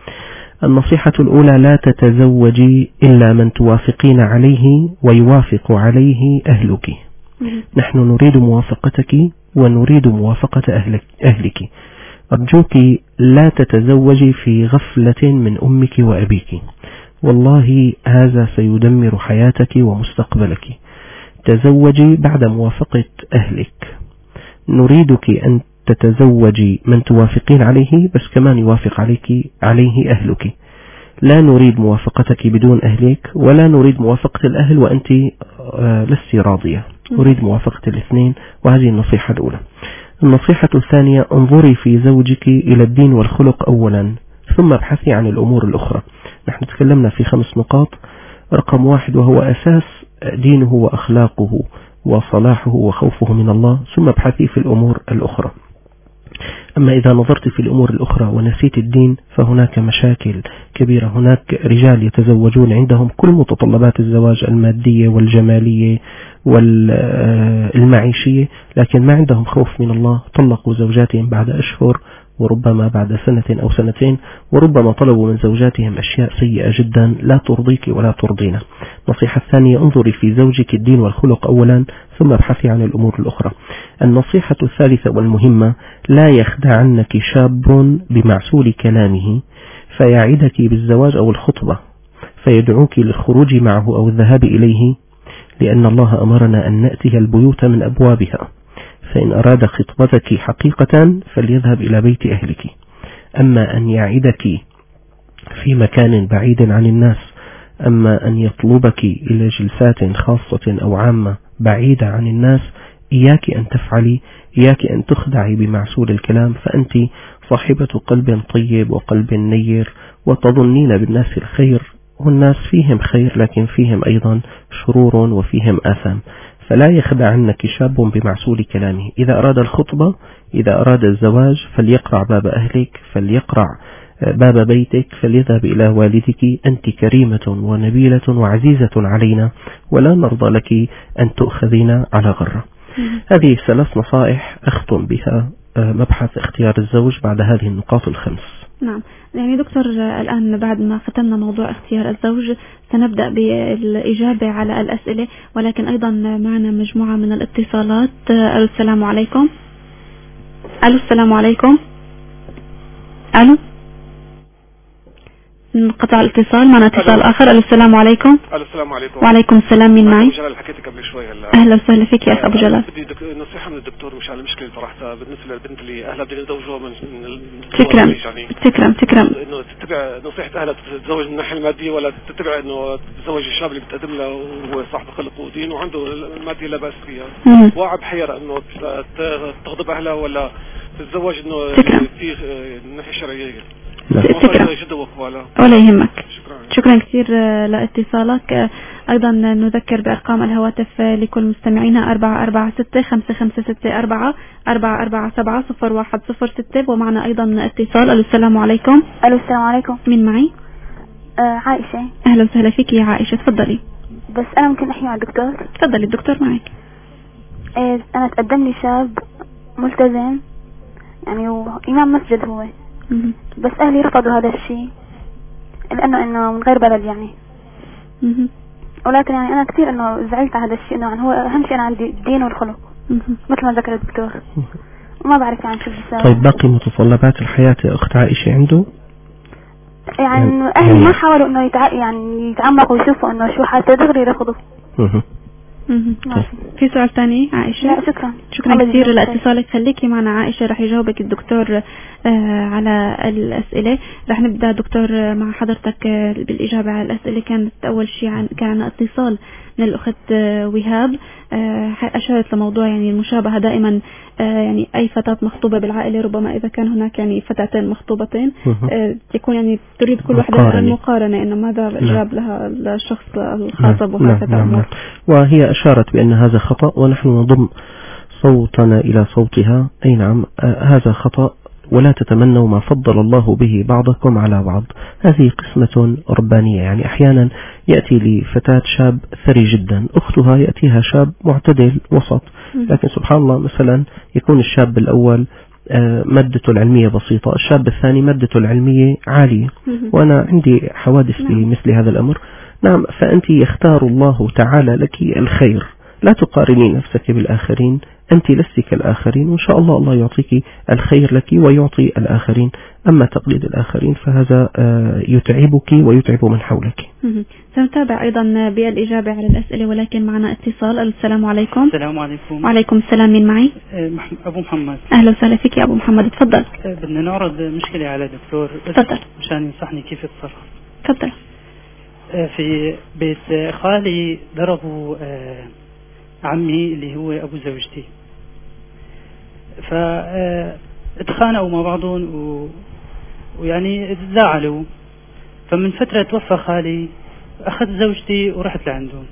النصيحة الأولى: لا تتزوجي إلا من توافقين عليه ويوافق عليه أهلك. نحن نريد موافقتك ونريد موافقة أهلك. أرجوك لا تتزوجي في غفلة من أمك وأبيك، والله هذا سيدمر حياتك ومستقبلك. تزوجي بعد موافقة أهلك. نريدك أن تتزوجي من توافقين عليه، بس كمان يوافق عليه أهلك. لا نريد موافقتك بدون أهلك، ولا نريد موافقة الأهل وأنت لست راضية. نريد موافقة الاثنين، وهذه النصيحة الأولى. النصيحة الثانية: انظري في زوجك إلى الدين والخلق أولا، ثم ابحثي عن الأمور الأخرى. نحن تكلمنا في 5 نقاط. رقم 1 وهو أساس دينه وأخلاقه وصلاحه وخوفه من الله، ثم ابحثي في الأمور الأخرى. أما إذا نظرت في الأمور الأخرى ونسيت الدين فهناك مشاكل كبيرة. هناك رجال يتزوجون عندهم كل متطلبات الزواج المادية والجمالية والمعيشية، لكن ما عندهم خوف من الله. طلقوا زوجاتهم بعد أشهر، وربما بعد 1 أو 2 وربما طلبوا من زوجاتهم أشياء سيئة جدا لا ترضيك ولا ترضينا. النصيحة الثانية: انظري في زوجك الدين والخلق أولا، ثم ابحثي عن الأمور الأخرى. النصيحة الثالثة والمهمة: لا يخدعنك شاب بمعسول كلامه فيعدك بالزواج أو الخطبة فيدعوك للخروج معه أو الذهاب إليه، لأن الله أمرنا أن نأتي البيوت من أبوابها، فإن أراد خطبتك حقيقة فليذهب إلى بيت أهلك. أما أن يعدك في مكان بعيد عن الناس، أما أن يطلبك إلى جلسات خاصة أو عامة بعيدة عن الناس، إياك أن تفعلي، إياك أن تخدعي بمعسول الكلام، فأنت صاحبة قلب طيب وقلب نير وتظنين بالناس الخير، والناس فيهم خير لكن فيهم أيضا شرور وفيهم آثام. فلا يخدعنك شاب بمعسول كلامه. إذا أراد الخطبة، إذا أراد الزواج، فليقرع باب أهلك، فليقرع باب بيتك، فليذهب إلى والدك. أنت كريمة ونبيلة وعزيزة علينا، ولا نرضى لك أن تؤخذين على غرة. هذه 3 نصائح أختم بها مبحث اختيار الزوج بعد هذه النقاط ال5. نعم، يعني دكتور الآن بعد ما ختمنا موضوع اختيار الزوج سنبدأ بالإجابة على الأسئلة، ولكن أيضا معنا مجموعة من الاتصالات. ألو السلام عليكم. ألو السلام عليكم. ألو، انقطع الاتصال. معنا اتصال آخر. ألو السلام عليكم. ألو السلام عليكم. وعليكم السلام. مين معي؟ أبو جلال، حكيتك قبل شوي هلا. أهلا وسهلا فيك يا أخ أبو جلال. بدي نصيحة من الدكتور مشان المشكلة اللي طرحتها بالنسبة للبنت اللي أهلها بدهم يتزوجوها من تكرم إنه تتبع نصيحة أهلها تتزوج من الناحية المادية، ولا تتبع إنه تتزوج الشاب اللي بتقدم له وهو صاحب خلق ودين وعنده المادية لا بأس فيها. واعي بحيرة إنه تغضب أهلها ولا تتزوج إنه في الناحية الشرعية. ولا يهمك. شكرا كثير لاتصالك. أيضا نذكر بأرقام الهواتف لكل مستمعينا: 446-556-4447-04106. ومعنا أيضا اتصال. ألو السلام عليكم. ألو السلام عليكم. مين معي؟ عائشة. أهلا وسهلا فيك يا عائشة، تفضلي. بس أنا ممكن أحكي مع الدكتور؟ تفضلي الدكتور معك. أنا تقدم لي شاب ملتزم، يعني وإمام مسجد هو. بس أهلي رفضوا هذا الشيء لأنه إنه من غير بلد يعني. ولكن يعني أنا كثير إنه زعلت على هذا الشيء، إنه يعني هو أهم شيء أنا عندي الدين والخلق مثل ما ذكر الدكتور، وما بعرف يعني شو بساوي. طيب باقي متطلبات الحياة يا أخت عائشة عنده؟ يعني أهلي ما حاولوا إنه يعني يتعمقوا ويشوفوا إنه شو حتى دغري رفضوا. في سؤال ثاني عائشة؟ لا شكرا كثير لاتصالك. خليكي معنا عائشة، رح يجاوبك الدكتور على الأسئلة. رح نبدأ دكتور مع حضرتك بالإجابة على الأسئلة. كانت أول شيء كان اتصال من الأخت وهاب، أشارت لموضوع يعني المشابهة دائما، يعني أي فتاة مخطوبة بالعائلة ربما إذا كان هناك يعني فتاتين مخطوبتين يكون يعني تريد كل واحدة المقارنة إنه ماذا أجاب لها الشخص الخاطب وهكذا. وهي أشارت بأن هذا خطأ ونحن نضم صوتنا إلى صوتها. أي نعم هذا خطأ، ولا تتمنوا ما فضل الله به بعضكم على بعض. هذه قسمة ربانية، يعني أحيانا يأتي لفتاة شاب ثري جدا، أختها يأتيها شاب معتدل وسط، لكن سبحان الله مثلا يكون الشاب الأول مادته العلمية بسيطة، الشاب الثاني مادته العلمية عالية، وأنا عندي حوادث في مثل هذا الأمر. نعم، فأنت يختار الله تعالى لك الخير، لا تقارني نفسك بالآخرين، أنت لست كالآخرين، وإن شاء الله الله يعطيك الخير لك ويعطي الآخرين. أما تقليد الآخرين فهذا يتعبك ويتعب من حولك. سنتابع أيضا بالإجابة على الأسئلة، ولكن معنا اتصال. السلام عليكم. السلام عليكم. وعليكم السلام. من معي؟ أبو محمد. أهلا وسهلا فيك يا أبو محمد، تفضل. بدنا نعرض مشكلة على دكتور تفضل مشان ينصحني كيف اتصرف. تفضل. في بيت خالي ضربوا عمي اللي هو أبو زوجتي، فاتخانقوا مع بعضهم ويعني تزاعلوا. فمن فترة توفى خالي، أخذ زوجتي ورحت لعندهم.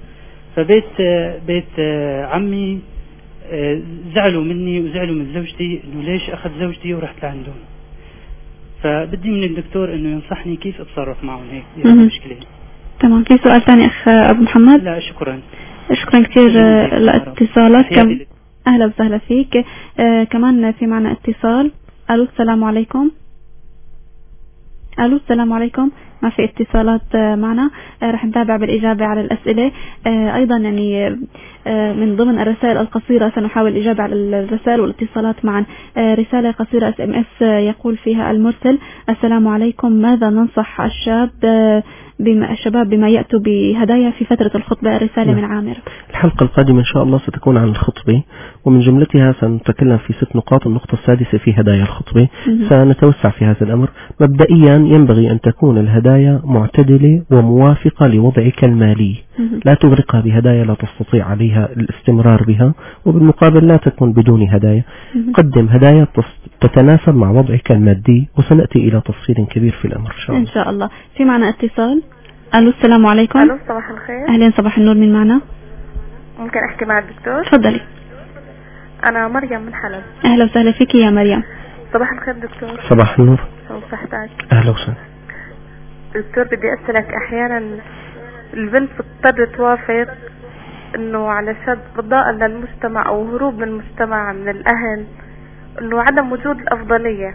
فبيت عمي زعلوا مني وزعلوا من زوجتي إنه ليش أخذ زوجتي ورحت لعندهم. فبدي من الدكتور إنه ينصحني كيف أتصرف معهم هيك المشكلة. تمام. في سؤال ثاني أخ أبو محمد؟ لا شكرا. شكرا كثير لاتصالك. أهلا وسهلا فيك. كمان في معنا اتصال. ألو السلام عليكم. ألو السلام عليكم. ما في اتصالات معنا. رح نتابع بالإجابة على الأسئلة. أيضا يعني من ضمن الرسائل القصيرة سنحاول الإجابة على الرسائل والاتصالات معا. رسالة قصيرة SMS يقول فيها المرسل: السلام عليكم، ماذا ننصح الشباب بما يأتوا بهدايا في فترة الخطبة؟ الرسالة من عامر. الحلقة القادمة إن شاء الله ستكون عن الخطبة، ومن جملتها سنتكلم في 6 نقاط. النقطة السادسة في هدايا الخطبة. سنتوسع في هذا الأمر. مبدئيا ينبغي أن تكون الهدايا معتدلة وموافقة لوضعك المالي، لا تغرقها بهدايا لا تستطيع عليها الاستمرار بها، وبالمقابل لا تكون بدون هدايا. قدم هدايا تتناسب مع وضعك المادي، وسنأتي إلى تفصيل كبير في الأمر إن شاء الله. إن شاء الله. في معنا اتصال. ألو السلام عليكم. ألو صباح الخير. أهلا صباح النور. من معنا؟ ممكن أحكي مع الدكتور؟ تفضلي. أنا مريم من حلب. أهلا وسهلا فيك يا مريم. صباح الخير دكتور. صباح النور. صحتك. أهلا وسهلا دكتور. بدي أسألك، أحيانا البنت بتضطر توافق إنه علشان رضاء للمجتمع أو هروب من المجتمع من الأهل، إنه عدم وجود الأفضلية.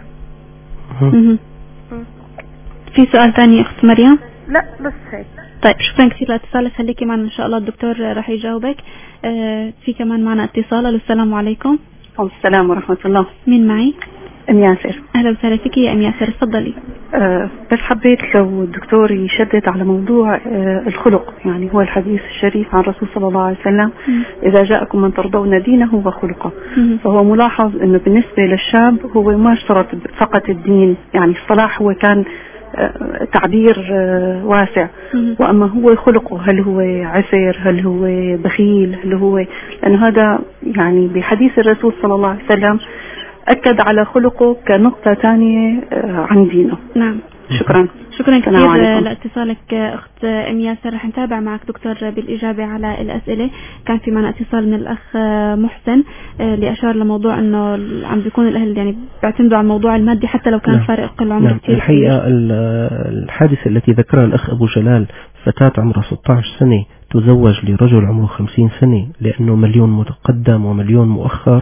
في سؤال ثاني أخت مريم؟ لا بس هيك. طيب شكرا كثير لاتصالك. خليكي معنا إن شاء الله الدكتور رح يجاوبك. في كمان معنا اتصال. السلام عليكم. السلام ورحمة الله. مين معي؟ أم ياسر. أهلا وسهلا فيك يا أم ياسر، تفضلي. بس حبيت لو الدكتور يشدد على موضوع الخلق، يعني هو الحديث الشريف عن الرسول صلى الله عليه وسلم: إذا جاءكم من ترضون دينه وخلقه. فهو ملاحظ أنه بالنسبة للشاب هو ما اشترط فقط الدين، يعني الصلاح هو كان تعبير واسع، وأما هو خلقه، هل هو عسر، هل هو بخيل، هل هو، لأنه هذا يعني بحديث الرسول صلى الله عليه وسلم أكد على خلقه كنقطة ثانية عن دينه. نعم. شكرا. شكرا كثير لاتصالك أخت أم ياسر. رح نتابع معك دكتور بالإجابة على الأسئلة. كان في معنا اتصال من الأخ محسن اللي أشار لموضوع أنه عم بيكون الأهل يعني بيعتمدوا على الموضوع المادي حتى لو كان فارق العمر كثير. الحقيقة الحادثة التي ذكرها الأخ أبو جلال، فتاة عمرها 16 سنة تزوج لرجل عمره 50 سنة لأنه مليون متقدم ومليون مؤخر،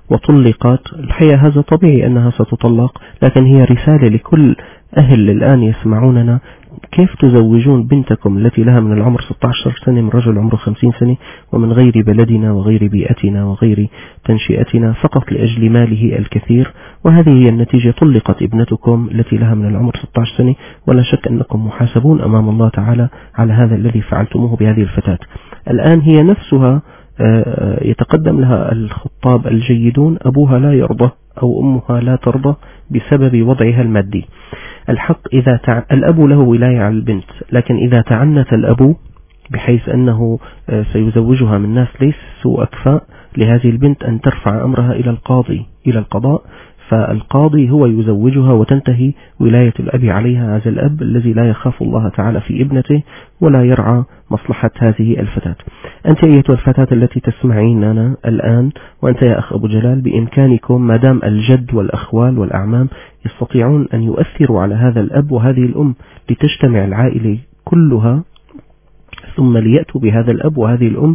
وطلقت، الحقيقة هذا طبيعي أنها ستطلق، لكن هي رسالة لكل أهل الآن يسمعوننا: كيف تزوجون بنتكم التي لها من العمر 16 سنة من رجل عمره 50 سنة ومن غير بلدنا وغير بيئتنا وغير تنشئتنا فقط لأجل ماله الكثير؟ وهذه هي النتيجة. طلقت ابنتكم التي لها من العمر 16 سنة، ولا شك أنكم محاسبون أمام الله تعالى على هذا الذي فعلتموه بهذه الفتاة. الآن هي نفسها يتقدم لها الخطاب الجيدون: أبوها لا يرضى أو أمها لا ترضى بسبب وضعها المادي. الحق الأب له ولاية على البنت، لكن إذا تعنت الأب بحيث أنه سيزوجها من ناس ليسوا أكفاء لهذه البنت أن ترفع أمرها إلى القاضي إلى القضاء، فالقاضي هو يزوجها وتنتهي ولاية الأب عليها، هذا الأب الذي لا يخاف الله تعالى في ابنته ولا يرعى مصلحة هذه الفتاة. أنت أيتها الفتاة التي تسمعيننا الآن، وأنت يا أخ أبو جلال، بإمكانكم ما دام الجد والأخوال والأعمام يستطيعون أن يؤثروا على هذا الأب وهذه الأم لتجتمع العائلة كلها، ثم ليأتوا بهذا الأب وهذه الأم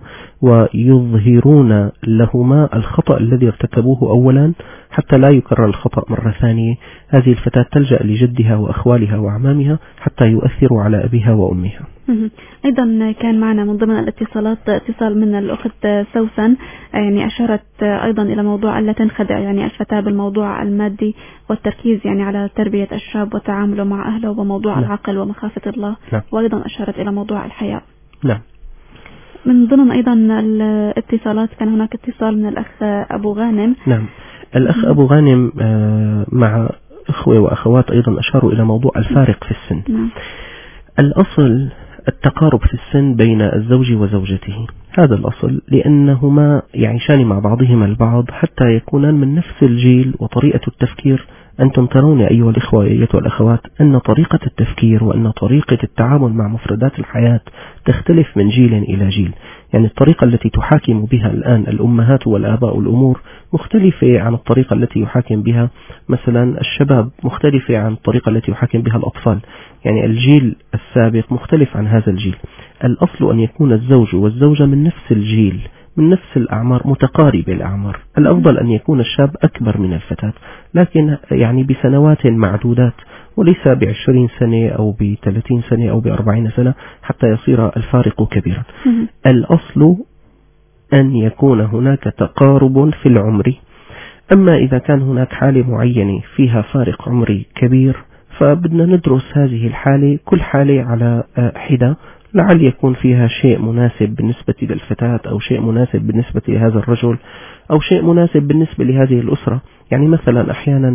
ويظهرون لهما الخطأ الذي ارتكبوه أولا حتى لا يكرر الخطأ مرة ثانية. هذه الفتاة تلجأ لجدها وأخوالها وأعمامها حتى يؤثروا على أبيها وأمها. أيضا كان معنا من ضمن الاتصالات اتصال من الأخت سوسن، يعني أشارت أيضا إلى موضوع ألا تنخدع يعني الفتاة بالموضوع المادي والتركيز يعني على تربية الشاب وتعامله مع أهله وموضوع العقل ومخافة الله. وأيضا أشارت إلى موضوع الحياء. نعم. من ضمن أيضا الاتصالات كان هناك اتصال من الأخ أبو غانم. نعم، الأخ أبو غانم مع إخوة وأخوات أيضا أشاروا إلى موضوع الفارق في السن. نعم. الأصل التقارب في السن بين الزوج وزوجته، هذا الأصل، لأنهما يعيشان مع بعضهما البعض حتى يكونان من نفس الجيل وطريقة التفكير. أنتم ترون أيها الإخوة وأيتها الأخوات أن طريقة التفكير وأن طريقة التعامل مع مفردات الحياة تختلف من جيل إلى جيل. يعني الطريقة التي تحاكم بها الآن الأمهات والآباء الأمور مختلفة عن الطريقة التي يحاكم بها مثلا الشباب، مختلفة عن الطريقة التي يحاكم بها الأطفال. يعني الجيل السابق مختلف عن هذا الجيل. الأصل أن يكون الزوج والزوجة من نفس الجيل، من نفس الأعمار، متقاربة الأعمار. الأفضل أن يكون الشاب أكبر من الفتاة، لكن يعني بسنوات معدودات، وليس ب20 سنة أو ب30 سنة أو ب40 سنة حتى يصير الفارق كبيرا. الأصل أن يكون هناك تقارب في العمر. أما إذا كان هناك حالة معينة فيها فارق عمري كبير، فبدنا ندرس هذه الحالة كل حالة على حدة، لعل يكون فيها شيء مناسب بالنسبة للفتاة أو شيء مناسب بالنسبة لهذا الرجل أو شيء مناسب بالنسبة لهذه الأسرة. يعني مثلا أحيانا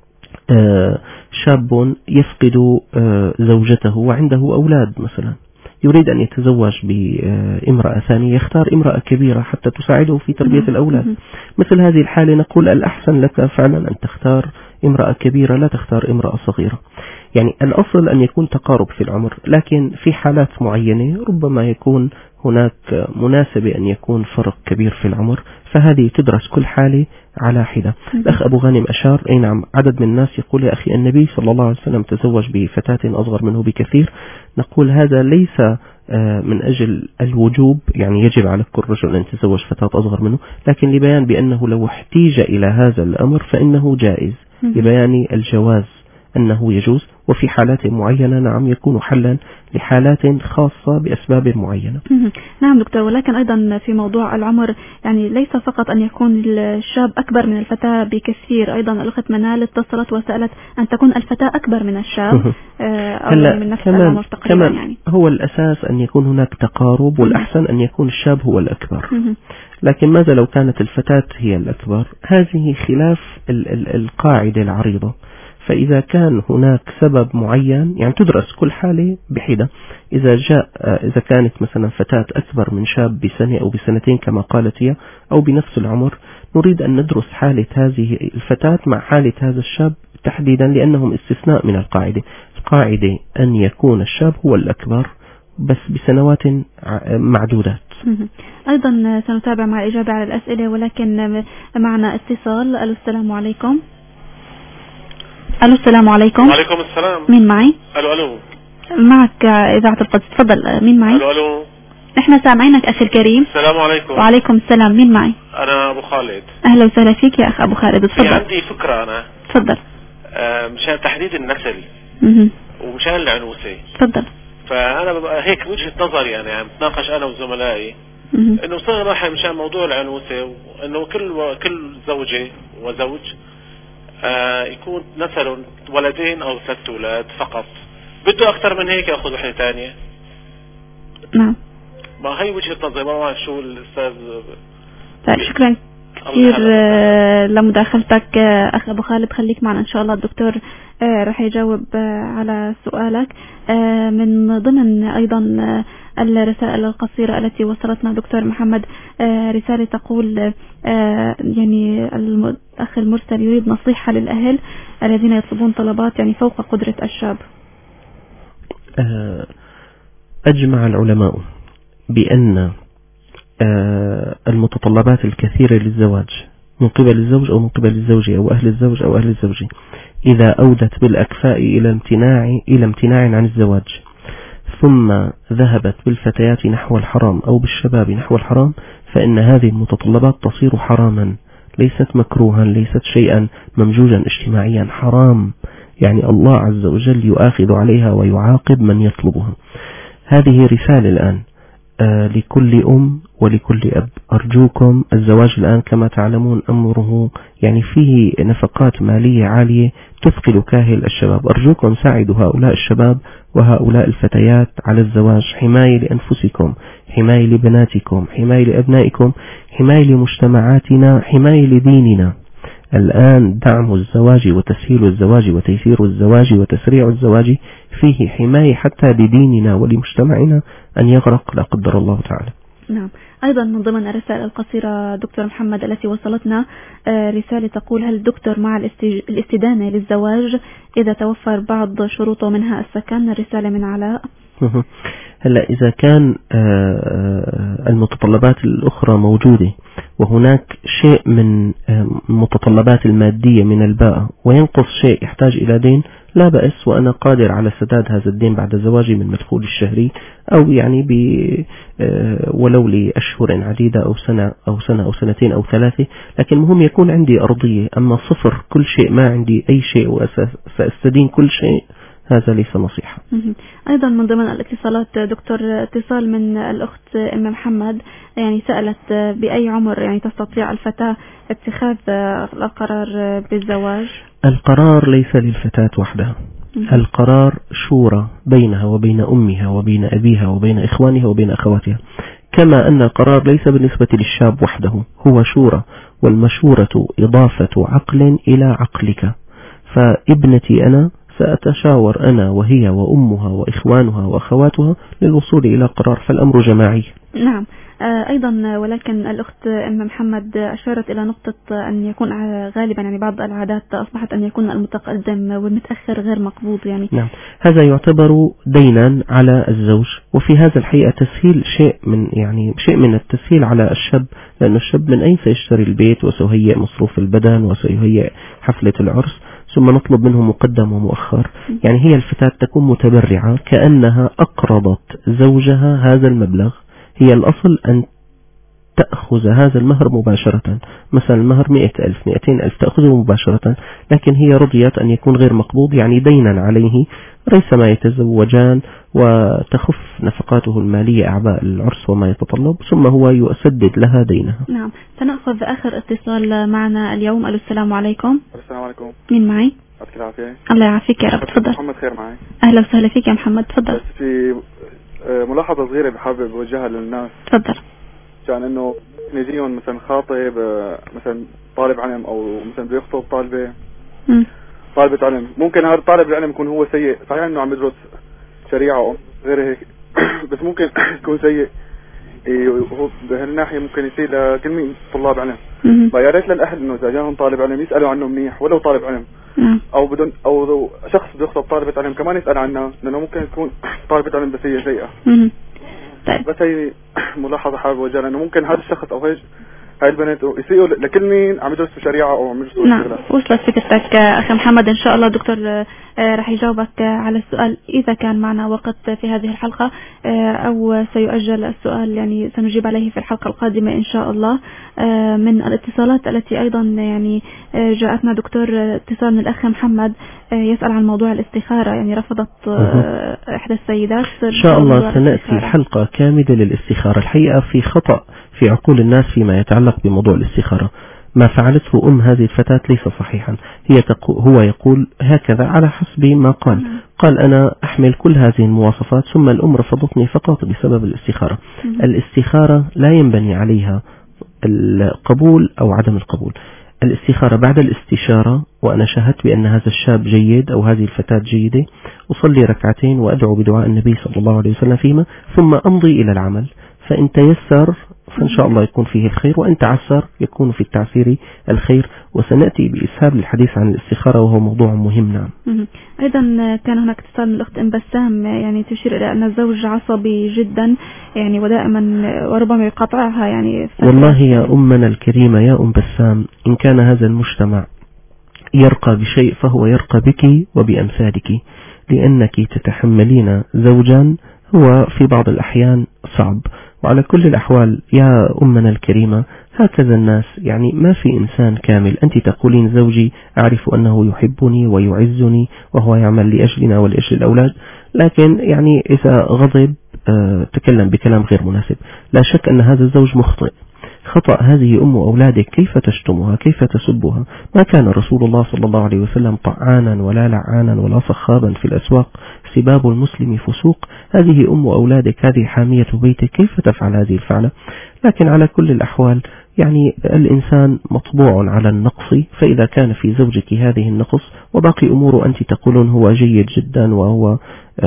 شاب يفقد زوجته وعنده أولاد، مثلا يريد أن يتزوج بامرأة ثانية، يختار امرأة كبيرة حتى تساعده في تربية الأولاد. مثل هذه الحالة نقول الأحسن لك فعلا أن تختار امرأة كبيرة، لا تختار امرأة صغيرة. يعني الأصل أن يكون تقارب في العمر، لكن في حالات معينة ربما يكون هناك مناسبة أن يكون فرق كبير في العمر، فهذه تدرس كل حالة على حدة. الأخ أبو غانم أشار، أي نعم، عدد من الناس يقول يا أخي النبي صلى الله عليه وسلم تزوج بفتاة أصغر منه بكثير. نقول هذا ليس من أجل الوجوب، يعني يجب على كل رجل أن يتزوج فتاة أصغر منه، لكن لبيان بأنه لو احتيج إلى هذا الأمر فإنه جائز، لبيان الجواز أنه يجوز، وفي حالات معينة نعم يكون حلا لحالات خاصة بأسباب معينة. نعم دكتور، ولكن أيضا في موضوع العمر يعني ليس فقط أن يكون الشاب أكبر من الفتاة بكثير، أيضا الأخت منال اتصلت وسألت أن تكون الفتاة أكبر من الشاب أو من نفس العمر تقريبا. يعني هو الأساس أن يكون هناك تقارب، والأحسن أن يكون الشاب هو الأكبر. لكن ماذا لو كانت الفتاة هي الأكبر؟ هذه خلاف القاعدة العريضة. فإذا كان هناك سبب معين، يعني تدرس كل حالة بحدة. إذا كانت مثلا فتاة أكبر من شاب بسنة أو بسنتين كما قالت هي، أو بنفس العمر، نريد أن ندرس حالة هذه الفتاة مع حالة هذا الشاب تحديدا، لأنهم استثناء من القاعدة. القاعدة أن يكون الشاب هو الأكبر بس بسنوات معدودات. أيضا سنتابع مع الإجابة على الأسئلة، ولكن معنا اتصال. السلام عليكم. السلام عليكم. وعليكم السلام. مين معي؟ الو. معك إذاعة القدس، تفضل. مين معي؟ الو. احنا سامعينك اخي الكريم. السلام عليكم. وعليكم السلام. مين معي؟ انا ابو خالد. اهلا وسهلا فيك يا اخ ابو خالد، اتفضل. في عندي فكرة انا. تفضل. مشان تحديد النسل ومشان العنوسة. تفضل. فانا ببقى هيك وجهة نظري يعني عم بتناقش انا وزملائي انه صراحة مشان موضوع العنوسة وانه كل زوجة وزوج يكون نسل ولدين او 3 أولاد فقط. بده اكثر من هيك ياخذ وحده ثانية. نعم. ما هي وجهة نظري، ما بعرف شو الاستاذ. طيب شكرا كثير لمداخلتك اخ ابو خالد. خليك معنا ان شاء الله، الدكتور راح يجاوب على سؤالك. من ضمن ايضا الرسائل القصيرة التي وصلتنا دكتور محمد رسالة تقول يعني الأخ المرسل يريد نصيحة للأهل الذين يطلبون طلبات يعني فوق قدرة الشاب. أجمع العلماء بأن المتطلبات الكثيرة للزواج من قبل الزوج أو من قبل الزوجة أو أهل الزوج أو أهل الزوجة إذا أودت بالأكفاء إلى امتناع عن الزواج ثم ذهبت بالفتيات نحو الحرام أو بالشباب نحو الحرام، فإن هذه المتطلبات تصير حراما، ليست مكروها، ليست شيئا ممجوجا اجتماعيا، حرام. يعني الله عز وجل يؤاخذ عليها ويعاقب من يطلبها. هذه رسالة الآن لكل أم ولكل أب. أرجوكم، الزواج الآن كما تعلمون أمره يعني فيه نفقات مالية عالية تثقل كاهل الشباب. أرجوكم ساعدوا هؤلاء الشباب وهؤلاء الفتيات على الزواج، حماية لأنفسكم، حماية لبناتكم، حماية لأبنائكم، حماية لمجتمعاتنا، حماية لديننا. الآن دعم الزواج وتسهيل الزواج وتيسير الزواج وتسريع الزواج فيه حماية حتى لديننا ولمجتمعنا أن يغرق لا قدر الله تعالى. نعم. أيضا من ضمن الرسائل القصيرة دكتور محمد التي وصلتنا رسالة تقول: هل الدكتور مع الاستدانة للزواج إذا توفر بعض شروطه منها السكن؟ رسالة من علاء. هلا إذا كان المتطلبات الأخرى موجودة وهناك شيء من المتطلبات المادية من الباءة وينقص شيء يحتاج إلى دين، لا بأس، وأنا قادر على سداد هذا الدين بعد زواجي من مدخول الشهري أو يعني ولو لأشهر عديدة أو سنة أو سنتين أو 3. لكن مهم يكون عندي أرضية. أما صفر كل شيء، ما عندي أي شيء وسأستدين كل شيء، هذا ليس نصيحة. أيضا من ضمن الاتصالات دكتور اتصال من الأخت أم محمد، يعني سألت بأي عمر يعني تستطيع الفتاة اتخاذ القرار بالزواج؟ القرار ليس للفتاة وحدها، القرار شورى بينها وبين أمها وبين أبيها وبين إخوانها وبين أخواتها، كما أن القرار ليس بالنسبة للشاب وحده، هو شورى، والمشورة إضافة عقل إلى عقلك. فابنتي أنا سأتشاور أنا وهي وأمها وإخوانها وأخواتها للوصول إلى قرار، فالأمر جماعي. نعم. أيضا ولكن الأخت أم محمد أشارت إلى نقطة أن يكون غالبا يعني بعض العادات أصبحت أن يكون المتقدم والمتأخر غير مقبوض يعني. نعم، هذا يعتبر دينا على الزوج، وفي هذا الحقيقة تسهيل شيء من التسهيل على الشاب، لأن الشاب من أين سيشتري البيت وسيهيئ مصروف البدن وسيهيئ حفلة العرس، ثم نطلب منه مقدم ومؤخر. يعني هي الفتاة تكون متبرعة كأنها أقرضت زوجها هذا المبلغ. هي الأصل أن تأخذ هذا المهر مباشرة، مثلا المهر 100,000 200,000 تأخذه مباشرة، لكن هي رضيت أن يكون غير مقبوض، يعني دينا عليه ريثما يتزوجان وتخف نفقاته المالية أعباء العرس وما يتطلب، ثم هو يسدد لها دينها. نعم. سنأخذ آخر اتصال معنا اليوم. السلام عليكم. السلام عليكم. مين معي؟ يعطيك العافية. الله يعافيك يا رب. تفضل. محمد خير معي. أهلا وسهلا فيك يا محمد، تفضل. بس في ملاحظة صغيرة بحابب أوجهها للناس. تفضل. كان إنه نجيهم مثلا خاطب مثلا طالب علم أو مثلا بده يخطب طالبة علم، ممكن هذا طالب العلم يكون هو سيء، صحيح إنه عم يدرس شريعة أو غير هيك بس ممكن يكون سيء وهو بهالناحية ممكن يصير لكل مين طلاب علم. فيا ريت للأهل إنه إذا جاهم طالب علم يسألوا عنه منيح ولو طالب علم، أو بدون أو شخص بده يخطب طالبة علم كمان يسأل عنها، لأنه ممكن تكون طالبة علم بس هي سيئة. طيب. بس هي ملاحظة حابب أوجهها، لأنه ممكن هذا الشخص أو هيك هاي البنات يسيئوا لكل مين عم يدرسوا شريعة او عم يدرسوا نعم. وصلت فكرتك اخي محمد. ان شاء الله دكتور راح يجاوبك على السؤال اذا كان معنا وقت في هذه الحلقة، او سيؤجل السؤال يعني سنجيب عليه في الحلقة القادمة ان شاء الله. من الاتصالات التي ايضا يعني جاءتنا دكتور اتصال من الاخ محمد يسأل عن موضوع الاستخارة، يعني رفضت احدى السيدات. ان شاء الله سنأتي حلقة كاملة للاستخارة. الحقيقة في خطأ في عقول الناس فيما يتعلق بموضوع الاستخارة. ما فعلته هذه الفتاة ليس صحيحا. هو يقول هكذا على حسب ما قال أنا أحمل كل هذه المواصفات ثم الأم رفضتني فقط بسبب الاستخارة. الاستخارة لا ينبني عليها القبول أو عدم القبول. الاستخارة بعد الاستشارة وأنا شاهدت بأن هذا الشاب جيد أو هذه الفتاة جيدة، أصلي ركعتين وأدعو بدعاء النبي صلى الله عليه وسلم فيما، ثم أمضي إلى العمل. فإن تيسر فإن شاء الله يكون فيه الخير، وإن تعسر يكون في التعسير الخير. وسنأتي بإسهاب للحديث عن الاستخارة وهو موضوع مهم. نعم. أيضا كان هناك اتصال من الأخت أم بسام يعني تشير إلى أن الزوج عصبي جدا يعني ودائما وربما يقاطعها يعني. والله يا أمنا الكريمة يا أم بسام، إن كان هذا المجتمع يرقى بشيء فهو يرقى بك وبأمثالك، لأنك تتحملين زوجا هو في بعض الأحيان صعب. وعلى كل الأحوال يا أمنا الكريمة هكذا الناس، يعني ما في إنسان كامل. أنت تقولين زوجي أعرف أنه يحبني ويعزني وهو يعمل لأجلنا ولأجل الأولاد، لكن يعني إذا غضب تكلم بكلام غير مناسب. لا شك أن هذا الزوج مخطئ خطأ. هذه أم أولادك كيف تشتمها كيف تسبها؟ ما كان رسول الله صلى الله عليه وسلم طعانا ولا لعانا ولا صخابا في الأسواق. سباب المسلم فسوق. هذه أم أولادك، هذه حامية بيتك، كيف تفعل هذه الفعلة؟ لكن على كل الأحوال يعني الإنسان مطبوع على النقص، فإذا كان في زوجك هذه النقص وباقي أمور أنت تقولون هو جيد جدا وهو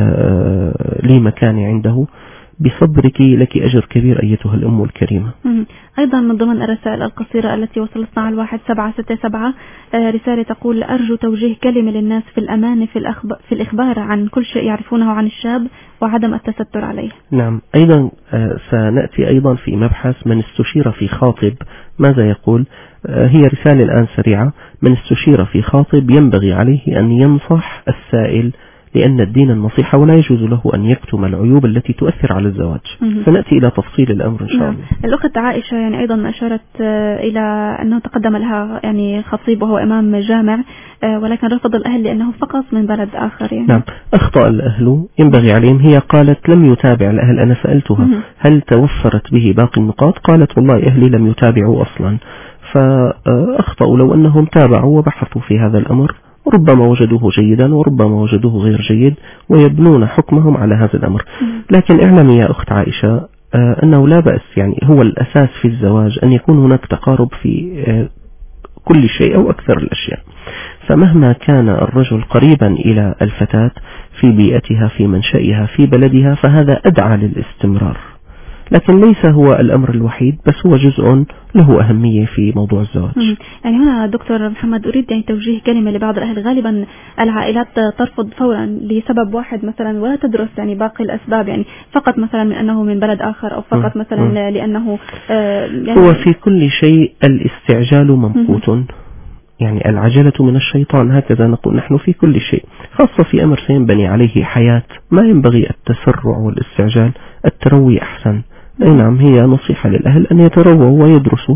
لي مكان عنده، بصبرك لك أجر كبير أيتها الأم الكريمة. أيضا من ضمن الرسائل القصيرة التي وصلتنا على 1767 رسالة تقول: أرجو توجيه كلمة للناس في الأمان في الإخبار عن كل شيء يعرفونه عن الشاب وعدم التستر عليه. نعم. أيضا سنأتي أيضا في مبحث من استشير في خاطب ماذا يقول. هي رسالة الآن سريعة. من استشير في خاطب ينبغي عليه أن ينصح السائل، لأن الدين النصيحة ولا يجوز له أن يكتم العيوب التي تؤثر على الزواج. سنأتي إلى تفصيل الأمر إن شاء الله. الأخت عائشة يعني أيضا أشارت إلى أنه تقدم لها يعني خطيب وهو إمام جامع، ولكن رفض الأهل لأنه فقط من بلد آخر يعني. نعم. أخطأ الأهل ينبغي عليهم. هي قالت لم يتابع الأهل. أنا سألتها هل توفرت به باقي النقاط؟ قالت والله أهلي لم يتابعوا أصلا. فأخطأوا. لو أنهم تابعوا وبحثوا في هذا الأمر ربما وجدوه جيدا وربما وجدوه غير جيد ويبنون حكمهم على هذا الأمر. لكن اعلمي يا أخت عائشة أنه لا بأس، يعني هو الأساس في الزواج أن يكون هناك تقارب في كل شيء أو أكثر الأشياء. فمهما كان الرجل قريبا إلى الفتاة في بيئتها في منشأها في بلدها فهذا أدعى للاستمرار، لكن ليس هو الأمر الوحيد، بس هو جزء له أهمية في موضوع الزواج. يعني هنا دكتور محمد أريد يعني توجيه كلمة لبعض الأهل. غالبا العائلات ترفض فورا لسبب واحد مثلا ولا تدرس يعني باقي الأسباب، يعني فقط مثلا من أنه من بلد آخر أو فقط مثلا لأنه يعني هو في كل شيء الاستعجال ممقوت. يعني العجلة من الشيطان، هكذا نقول نحن في كل شيء، خاصة في أمر سينبني عليه حياة ما ينبغي التسرع والاستعجال. التروي أحسن. نعم. هي نصيحة للأهل أن يترووا ويدرسوا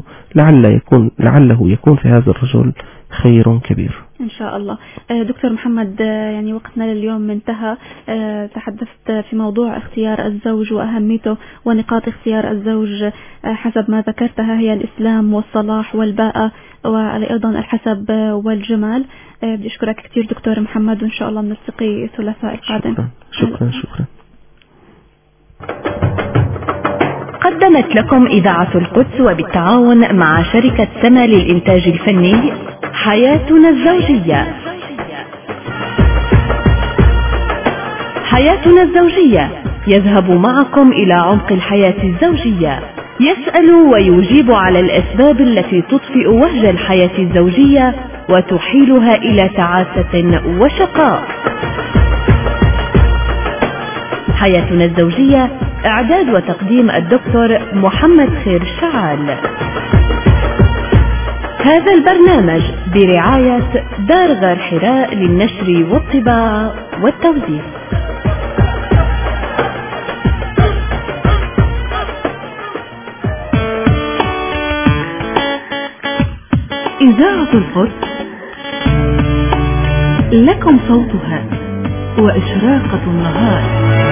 لعله يكون في هذا الرجل خير كبير إن شاء الله. دكتور محمد يعني وقتنا لليوم انتهى. تحدثت في موضوع اختيار الزوج وأهميته ونقاط اختيار الزوج حسب ما ذكرتها هي الإسلام والصلاح والباءة وأيضا الحسب والجمال. بدي أشكرك كثير دكتور محمد، وإن شاء الله بنلتقي الثلاثاء القادم. شكرا. قدمت لكم إذاعة القدس وبالتعاون مع شركة سما للإنتاج الفني حياتنا الزوجية. حياتنا الزوجية يذهب معكم إلى عمق الحياة الزوجية، يسأل ويجيب على الأسباب التي تطفئ وهج الحياة الزوجية وتحيلها إلى تعاسة وشقاء. حياتنا الزوجية إعداد وتقديم الدكتور محمد خير شعال. هذا البرنامج برعاية دار غار حراء للنشر والطباعة والتوزيع. إذاعة القدس لكم صوتها وإشراقة النهار.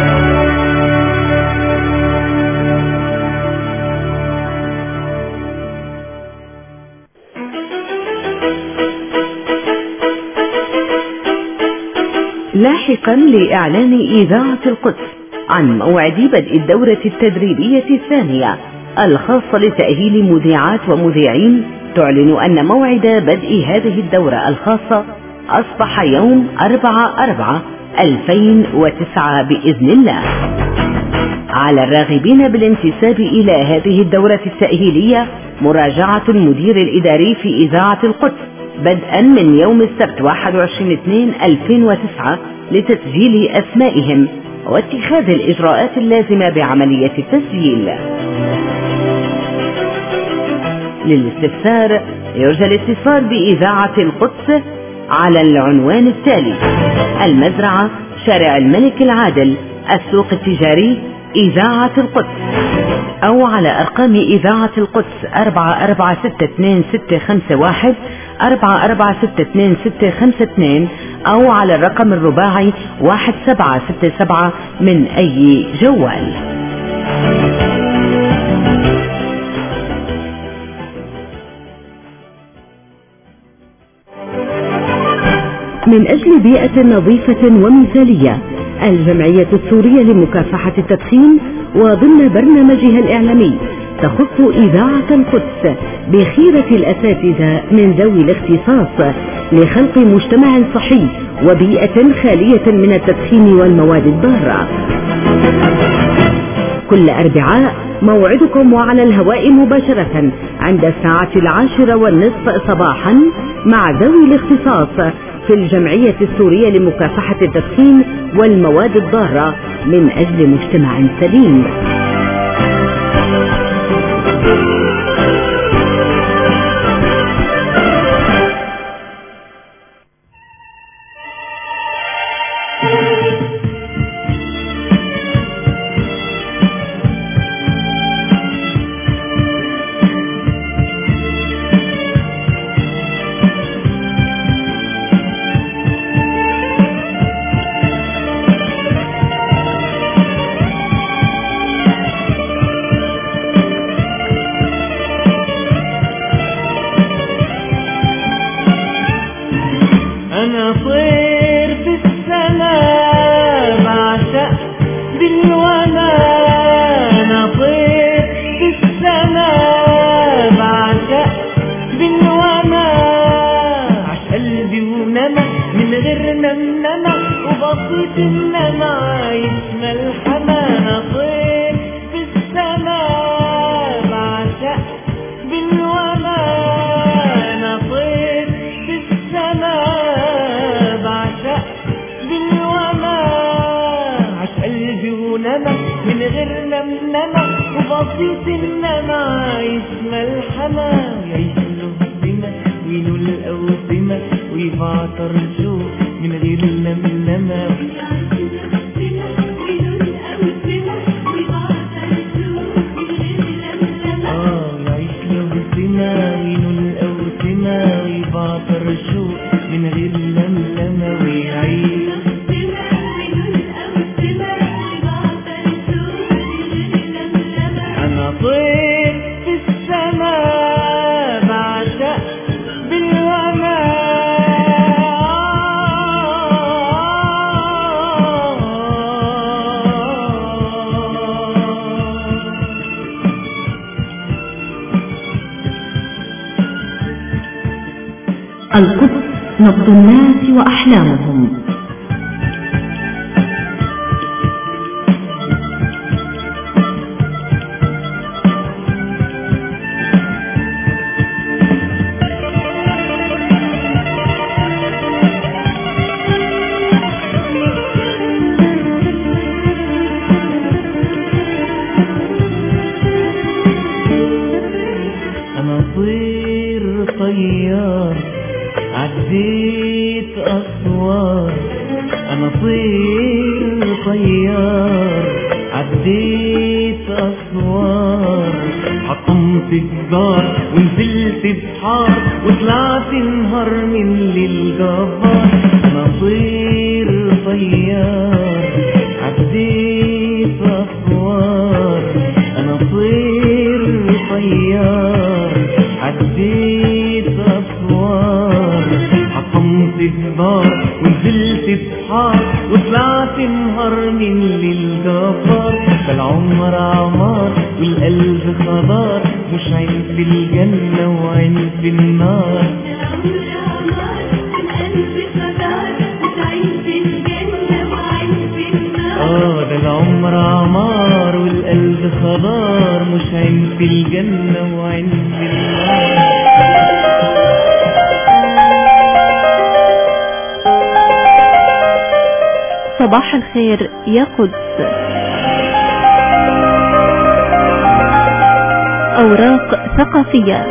لاحقا لإعلان إذاعة القدس عن موعد بدء الدورة التدريبية الثانية الخاصة لتأهيل مذيعات ومذيعين، تعلن أن موعد بدء هذه الدورة الخاصة أصبح يوم 4/4/2009 بإذن الله. على الراغبين بالانتساب إلى هذه الدورة التأهيلية مراجعة المدير الإداري في إذاعة القدس بدءا من يوم السبت 21/2/2009 لتسجيل أسمائهم واتخاذ الإجراءات اللازمة بعملية التسجيل. للاستفسار يرجى الاتصال بإذاعة القدس على العنوان التالي: المزرعة، شارع الملك العادل، السوق التجاري، إذاعة القدس، أو على أرقام إذاعة القدس 44626651 44626652 أو على الرقم الرباعي 1767 من أي جوال. من أجل بيئة نظيفة ومثالية، الجمعية السورية لمكافحة التدخين وضمن برنامجها الإعلامي تخص إذاعة القدس بخيرة الأساتذة من ذوي الاختصاص لخلق مجتمع صحي وبيئة خالية من التدخين والمواد الضارة. كل أربعاء موعدكم وعلى الهواء مباشرة عند الساعة 10:30 صباحا مع ذوي الاختصاص في الجمعية السورية لمكافحة التدخين والمواد الضارة من أجل مجتمع سليم. القدس نبض الناس وأحلامهم. طيار عديت أسوار، أنا طير طيار عديت أسوار، حطمت الدار ونزلت بحار وطلعت نهر من للجبار. أنا طير طيار عديت أسوار، أنا طير طيار عديت أسوار، حطمت الدار ونزلت بحار وطلعت نهر من للجبار. فالعمر عمار والقلب خضار، مش عين في الجنة وعين في النار. ده العمر عمار والقلب خضار، مش عين في الجنة وعين في النار. صباح الخير يا قدس. أوراق ثقافية.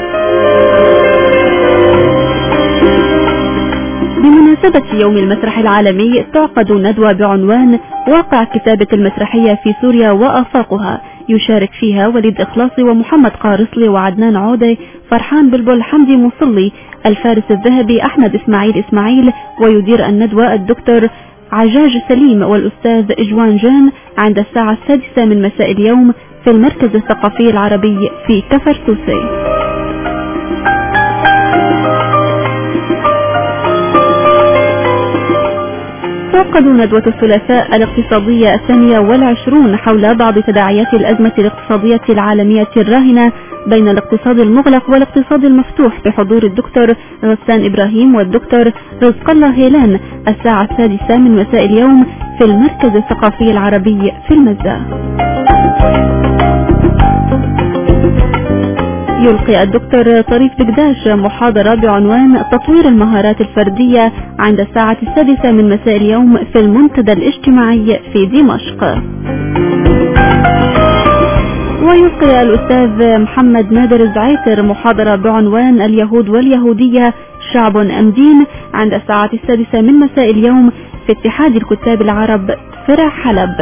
بمناسبة يوم المسرح العالمي تعقد ندوة بعنوان واقع كتابة المسرحية في سوريا وآفاقها، يشارك فيها وليد إخلاصي ومحمد قارصلي وعدنان عودة، فرحان بلبل، حمدي مصلي، الفارس الذهبي أحمد إسماعيل، ويدير الندوة الدكتور عجاج سليم والأستاذ إجوان جان عند الساعة 6 من مساء اليوم في المركز الثقافي العربي في كفر سوسي. تعقد ندوة الثلاثاء الاقتصادية 22 حول بعض تداعيات الأزمة الاقتصادية العالمية الراهنة بين الاقتصاد المغلق والاقتصاد المفتوح، بحضور الدكتور غسان إبراهيم والدكتور رزق الله هيلان، الساعة 6 من مساء اليوم في المركز الثقافي العربي في المزة. يلقي الدكتور طريف بقداش محاضرة بعنوان تطوير المهارات الفردية عند الساعة 6 من مساء اليوم في المنتدى الاجتماعي في دمشق. ويلقي الأستاذ محمد نادر الزعيتر محاضرة بعنوان اليهود واليهودية شعب أم دين عند الساعة 6 من مساء اليوم في اتحاد الكتاب العرب فرع حلب.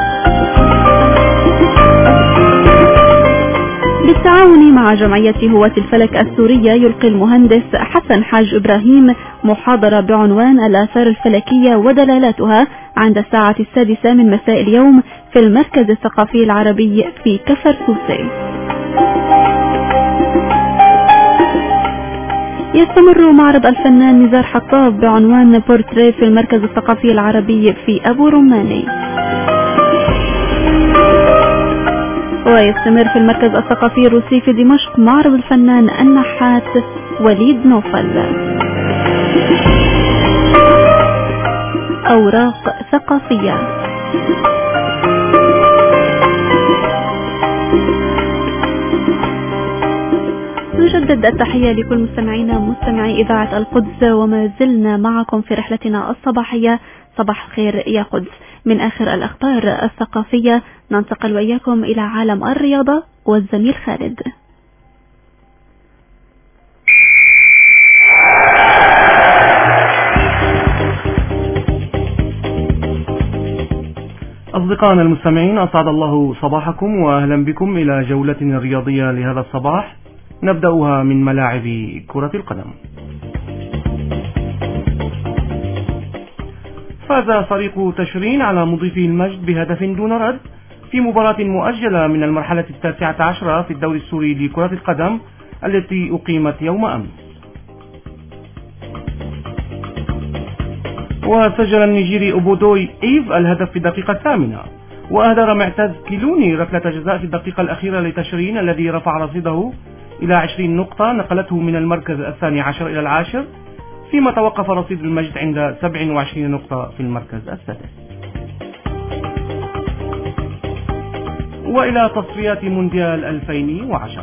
بالتعاون مع جمعية هواة الفلك السورية يلقي المهندس حسن حاج إبراهيم محاضرة بعنوان الآثار الفلكية ودلالاتها عند الساعة 6 من مساء اليوم في المركز الثقافي العربي في كفر سوسي. يستمر معرض الفنان نزار حطاب بعنوان بورتريه في المركز الثقافي العربي في أبو رماني. ويستمر في المركز الثقافي الروسي في دمشق معرض الفنان النحات وليد نوفل. أوراق ثقافية. نجدد التحية لكل مستمعي إذاعة القدس، وما زلنا معكم في رحلتنا الصباحية صباح الخير يا قدس. من آخر الأخبار الثقافية ننتقل وإياكم إلى عالم الرياضة والزميل خالد. أصدقائنا المستمعين، أسعد الله صباحكم وأهلا بكم إلى جولتنا الرياضية لهذا الصباح، نبدأها من ملاعب كرة القدم. فاز فريق تشرين على مضيفي المجد بهدف دون رد في مباراة مؤجلة من المرحلة 19 في الدوري السوري لكرة القدم التي أقيمت يوم أمس. وسجل النيجيري أوبودوي إيف الهدف في الدقيقة 8، وأهدر معتز كيلوني ركلة جزاء في الدقيقة الأخيرة لتشرين الذي رفع رصيده إلى 20 نقطة نقلته من المركز 12 إلى 10، فيما توقف رصيد المجد عند 27 نقطة في المركز السادس. وإلى تصفيات مونديال 2010،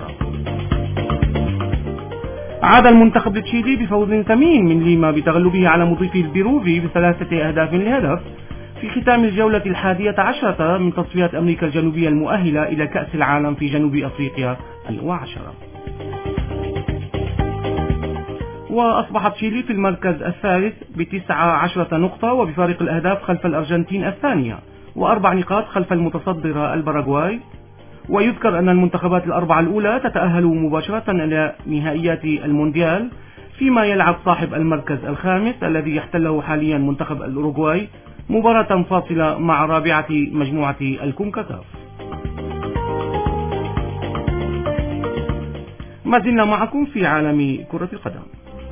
عاد المنتخب التشيلي بفوز ثمين من ليما بتغلبه على مضيفه البيروفي ب3 أهداف لهدف في ختام الجولة 11 من تصفيات أمريكا الجنوبية المؤهلة إلى كأس العالم في جنوب أفريقيا 2010. وأصبح تشيلي في المركز الثالث ب19 نقطة وبفارق الأهداف خلف الأرجنتين الثانية، و4 نقاط خلف المتصدرة الباراغواي. ويذكر أن المنتخبات الأربعة الأولى تتأهل مباشرة إلى نهائيات المونديال، فيما يلعب صاحب المركز الخامس الذي يحتله حاليا منتخب الأوروغواي مباراة فاصلة مع رابعة مجموعة الكونكاكاف. ما زلنا معكم في عالم كرة القدم.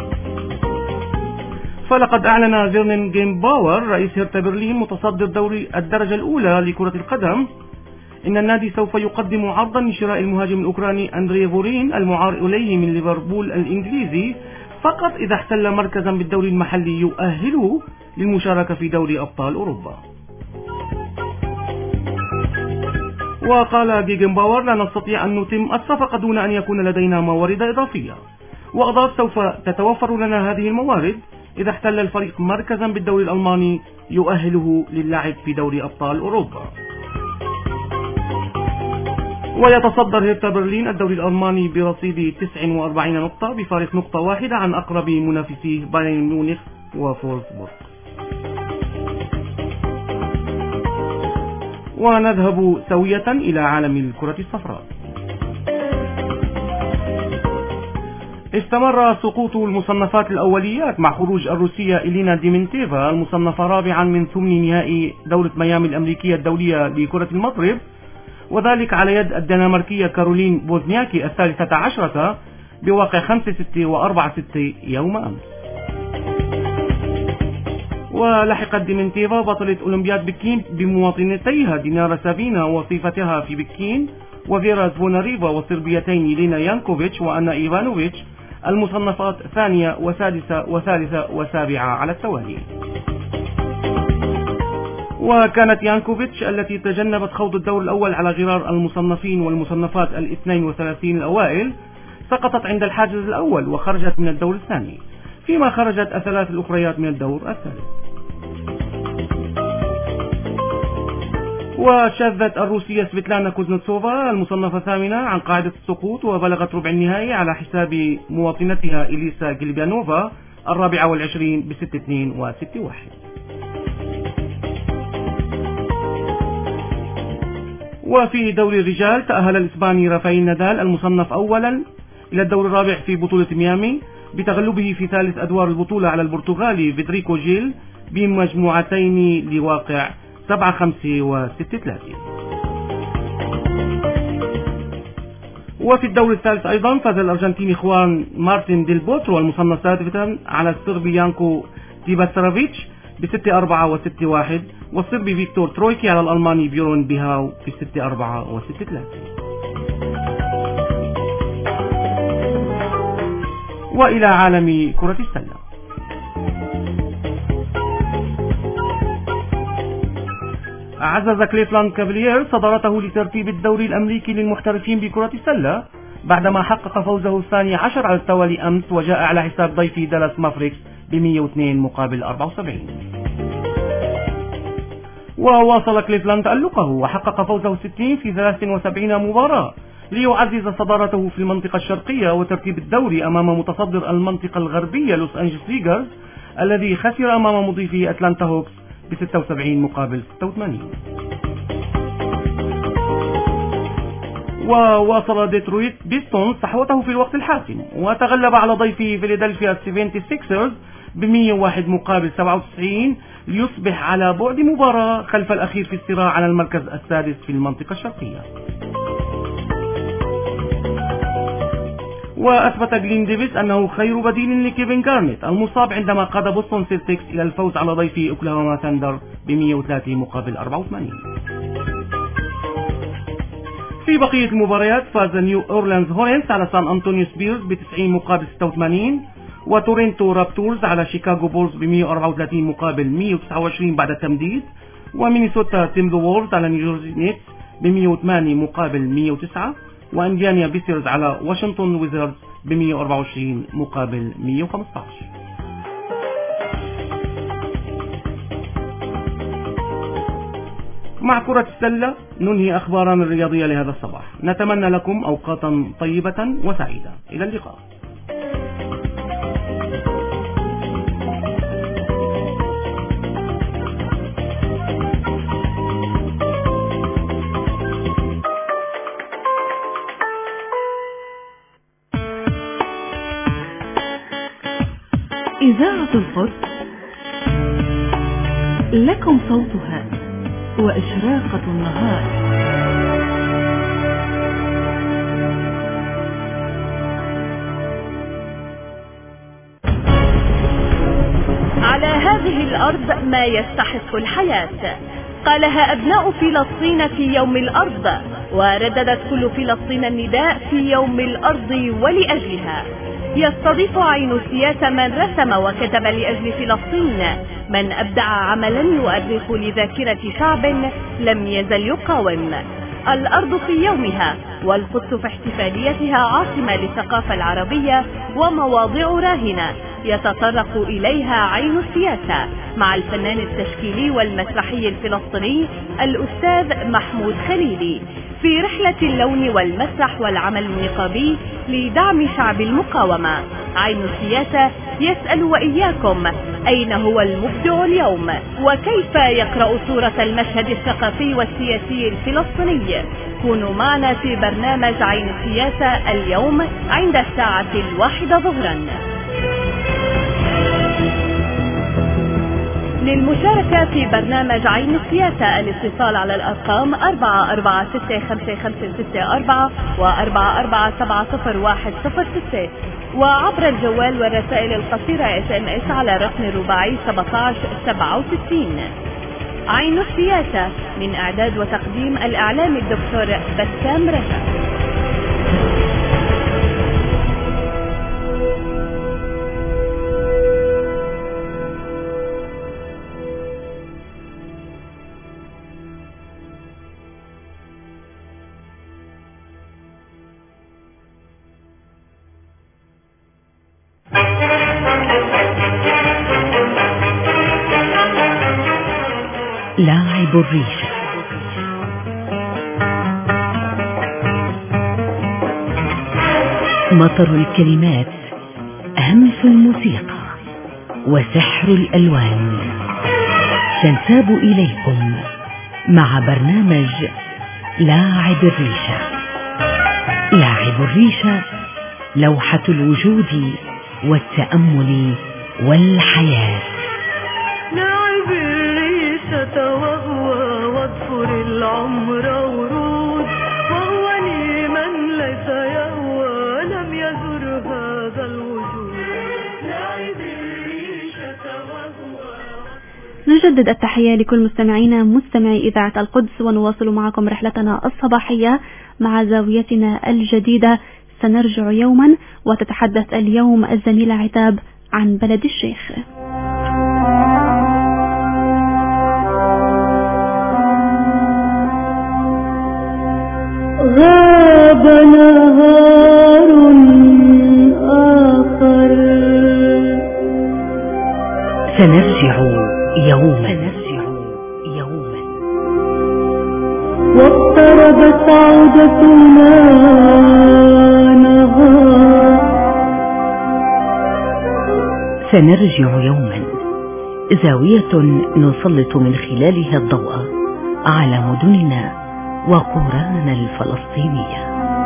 فلقد أعلن فيرنن جيمباور رئيس هيرتا برلين متصدر دوري الدرجة الأولى لكرة القدم إن النادي سوف يقدم عرضا لشراء المهاجم الأوكراني أندري فورين المعار إليه من ليفربول الإنجليزي فقط إذا احتل مركزا بالدوري المحلي يؤهله للمشاركة في دوري أبطال أوروبا. وقال جيجنباور: لا نستطيع أن نتم الصفقة دون أن يكون لدينا موارد إضافية، وأضاف: سوف تتوفر لنا هذه الموارد إذا احتل الفريق مركزا بالدوري الألماني يؤهله للعب في دوري أبطال أوروبا. ويتصدر هيرتا برلين الدوري الألماني برصيد 49 نقطة بفارق نقطة واحدة عن أقرب منافسيه بايرن ميونخ وفولفسبورغ. ونذهب سوية إلى عالم الكرة الصفراء. استمر سقوط المصنفات الأوليات مع خروج الروسية إلينا ديمنتيفا المصنفة رابعا من ثمن نهائي دورة ميامي الأمريكية الدولية لكرة المضرب، وذلك على يد الدنماركية كارولين بوزنياكي الثالثة عشرة بواقع 5-6 و4-6 يوم أمس. ولحقت ديمنتيفا بطلة أولمبياد بكين بمواطنتيها دينارا سافينا وصيفتها في بكين وفيرا زفوناريفا والصربيتين لينا يانكوفيتش وأنا إيفانوفيتش المصنفات ثانية وسادسة وثالثة وسابعة على التوالي. وكانت يانكوفيتش التي تجنبت خوض الدور الأول على غرار المصنفين والمصنفات 32 الأوائل سقطت عند الحاجز الأول وخرجت من الدور الثاني، فيما خرجت الثلاث الأخريات من الدور الثالث. وشذت الروسية سفيتلانا كوزنتسوفا المصنفة الثامنة عن قاعدة السقوط وبلغت ربع النهائي على حساب مواطنتها إليسا جليبيانوفا 24 ب6-2 و6-1. وفي دوري الرجال تأهل الإسباني رافائيل نادال المصنف أولا إلى الدور الرابع في بطولة ميامي بتغلبه في ثالث أدوار البطولة على البرتغالي فيدريكو جيل بمجموعتين لواقع 7-5 و6-3. وفي الدور الثالث أيضا فاز الأرجنتيني خوان مارتن ديل بوترو المصنف سادسا على الصربي يانكو تيباسرافيتش ب6-4 و6-1، والصربي فيكتور ترويكي على الألماني بيورون بيهاو في 6-4 و6-3. وإلى عالم كرة السلة. عزز كليفلاند كافالييرز صدارته لترتيب الدوري الأمريكي للمحترفين بكرة السلة بعدما حقق فوزه الثاني عشر على التوالي أمس، وجاء على حساب ضيفي دالاس مافريكس ب102 مقابل 74. وواصل كليفلاند تألقه وحقق فوزه 60 في 73 مباراة ليعزز صدارته في المنطقة الشرقية وترتيب الدوري أمام متصدر المنطقة الغربية لوس أنجلوس ليجرز الذي خسر أمام مضيفه أتلانتا هوكس ب76 مقابل 86. وواصل ديترويت بيستونز صحوته في الوقت الحاسم وتغلب على ضيفه فيلادلفيا 76رز ب101 مقابل 97 ليصبح على بعد مباراة خلف الأخير في الصراع على المركز السادس في المنطقة الشرقية. وأثبت جلين ديفيس أنه خير بديل لكيفن غارنيت المصاب عندما قاد بوسطن سيلتكس إلى الفوز على ضيفي أوكلاهوما ثاندر ب103 مقابل 84. في بقية المباريات فاز نيو أورلاندز هورنتس على سان أنطونيو سبيرز ب90 مقابل 86، وتورنتو رابتورز على شيكاغو بولز ب134 مقابل 129 بعد التمديد، ومينيسوتا تيمبرولفز على نيوجيرسي نيتس ب108 مقابل 109، وإنديانا بيسيرز على واشنطن ويزاردز ب124 مقابل 115. مع كرة السلة ننهي أخبارنا الرياضية لهذا الصباح. نتمنى لكم أوقاتا طيبة وسعيدة. إلى اللقاء. إذاعة القدس لكم صوتها وإشراقة النهار. على هذه الأرض ما يستحق الحياة، قالها أبناء فلسطين في يوم الأرض، ورددت كل فلسطين النداء في يوم الأرض ولأجلها. يستضيف عين السياسة من رسم وكتب لأجل فلسطين، من أبدع عملا يؤرخ لذاكرة شعب لم يزل يقاوم. الأرض في يومها والقدس في احتفاليتها عاصمة للثقافة العربية ومواضع راهنة يتطرق إليها عين السياسة مع الفنان التشكيلي والمسرحي الفلسطيني الأستاذ محمود خليلي في رحلة اللون والمسرح والعمل النقابي لدعم شعب المقاومة. عين السياسة يسأل وإياكم أين هو المبدع اليوم، وكيف يقرأ صورة المشهد الثقافي والسياسي الفلسطيني. كونوا معنا في برنامج عين السياسة اليوم عند الساعة 1 ظهرا. للمشاركة في برنامج عين السياسة الاتصال على الأرقام 44655664 و44700106 وعبر الجوال والرسائل القصيرة SMS على رقم الرباعي 1767. عين السياسة من إعداد وتقديم الإعلامي الدكتور بسام رشا. لاعب الريشة. مطر الكلمات، همس الموسيقى، وسحر الألوان. سنساب إليكم مع برنامج لاعب الريشة. لاعب الريشة لوحة الوجود والتأمل والحياة. لاعب الريشة وهو واضفر العمر ورود، وهو لمن ليس يهوى لم يزر هذا الوجود. لاعب الريشة وهو. نجدد التحية لكل مستمعينا مستمعي إذاعة القدس، ونواصل معكم رحلتنا الصباحية مع زاويتنا الجديدة. سنرجع يوما، وتتحدث اليوم الزميلة عتاب عن بلد الشيخ. غاب نهار آخر. سنرجع يوما. واقتربت عودتنا نهار. سنرجع يوما، زاوية نسلط من خلالها الضوء على مدننا وقرانا الفلسطينية.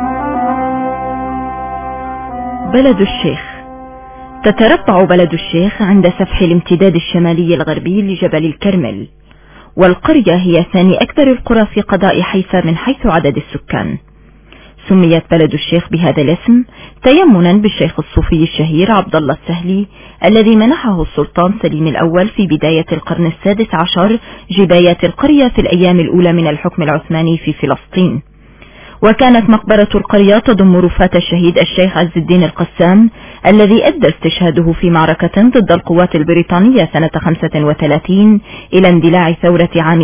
بلد الشيخ. تتربع بلد الشيخ عند سفح الامتداد الشمالي الغربي لجبل الكرمل، والقرية هي ثاني أكبر القرى في قضاء حيفا من حيث عدد السكان. سميت بلد الشيخ بهذا الاسم تيمنا بالشيخ الصوفي الشهير عبد الله السهلي الذي منحه السلطان سليم الأول في بداية القرن السادس عشر جباية القرية في الأيام الأولى من الحكم العثماني في فلسطين. وكانت مقبرة القرية تضم رفاة الشهيد الشيخ عز الدين القسام الذي أدى استشهاده في معركة ضد القوات البريطانية سنة 35 إلى اندلاع ثورة عام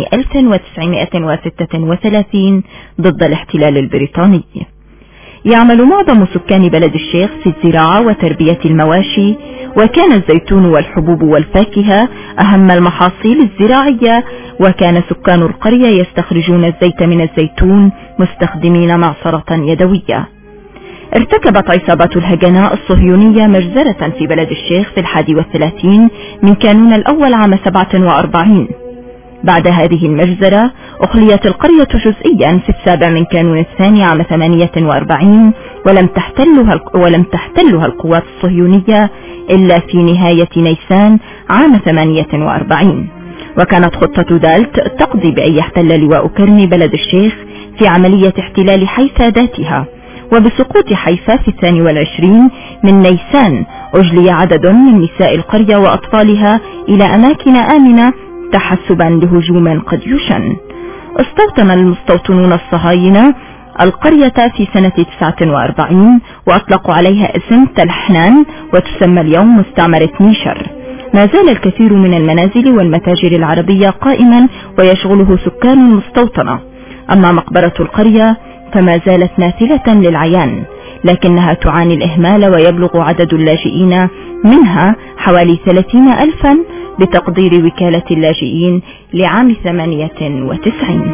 1936 ضد الاحتلال البريطاني. يعمل معظم سكان بلد الشيخ في الزراعة وتربية المواشي، وكان الزيتون والحبوب والفاكهة أهم المحاصيل الزراعية، وكان سكان القرية يستخرجون الزيت من الزيتون مستخدمين معصرة يدوية. ارتكبت عصابات الهجناء الصهيونية مجزرة في بلد الشيخ في 31 من كانون الأول عام 47. بعد هذه المجزرة أخليت القرية جزئيا في 7 من كانون الثاني عام 48، ولم تحتلها القوات الصهيونية إلا في نهاية نيسان عام 48. وكانت خطة دالت تقضي بأن يحتل لواء كرمي بلد الشيخ في عملية احتلال حيفا ذاتها. وبسقوط حيفا في 22 من نيسان أجلي عدد من نساء القرية وأطفالها إلى أماكن آمنة تحسبا لهجوم قد يشن. استوطن المستوطنون الصهاينة القرية في سنة 49 وأطلقوا عليها اسم تل حنان، وتسمى اليوم مستعمرة نيشر. ما زال الكثير من المنازل والمتاجر العربية قائما ويشغله سكان المستوطنة. أما مقبرة القرية فما زالت نافلة للعيان، لكنها تعاني الإهمال ويبلغ عدد اللاجئين منها حوالي 30,000 بتقدير وكالة اللاجئين لعام 98.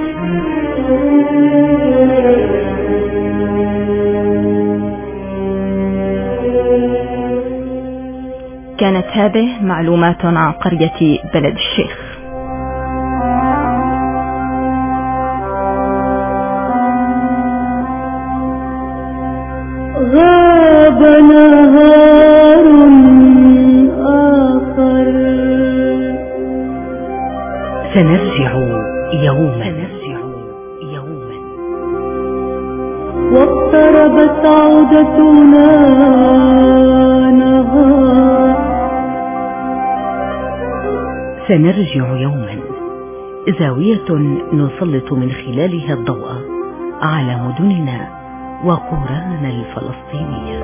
كانت هذه معلومات عن قرية بلد الشيخ. غاب نهار آخر سنرجع يوما واقتربت عودتنا نهار. سنرجع يوما، زاوية نسلط من خلالها الضوء على مدننا وقرانا الفلسطينية.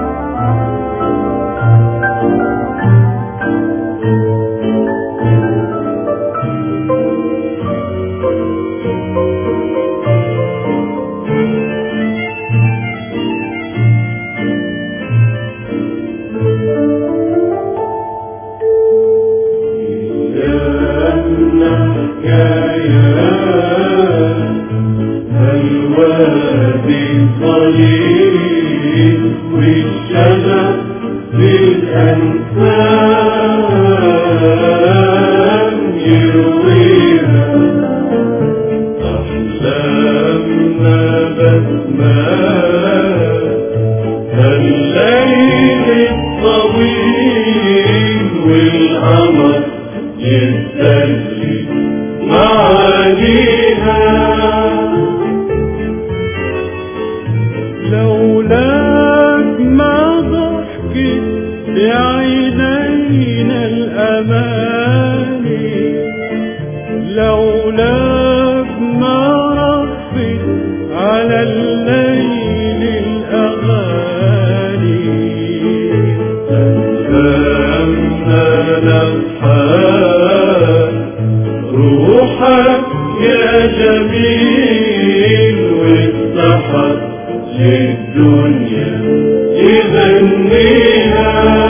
والشجر بالأنفام يرويها أحلامنا بسمات الليل الطويل والقمر يتسلي معانيها. لولاك ما ضحكت بعينينا الأماني، لولاك ما رفت على الليل الأغاني. أنفامنا نفحات روحك يا جميل، والسحر للدنيا يغنيها.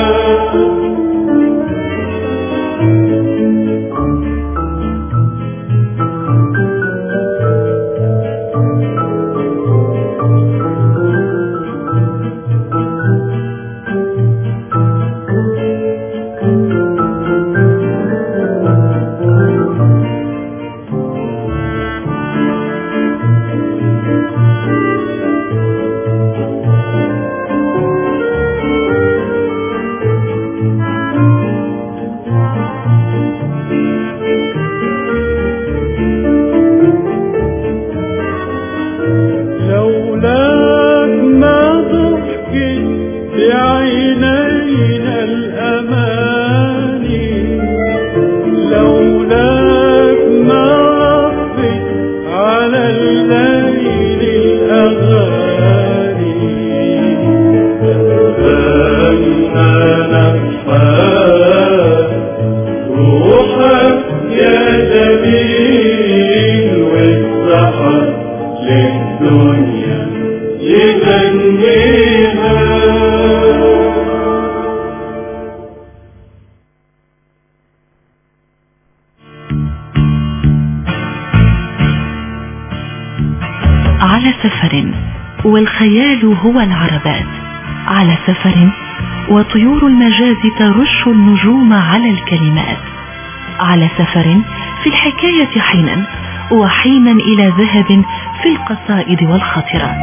على سفر والخيال هو العربات، على سفر وطيور المجاز ترش النجوم على الكلمات، على سفر في الحكاية حينا، وحينا إلى ذهب في القصائد والخاطرة.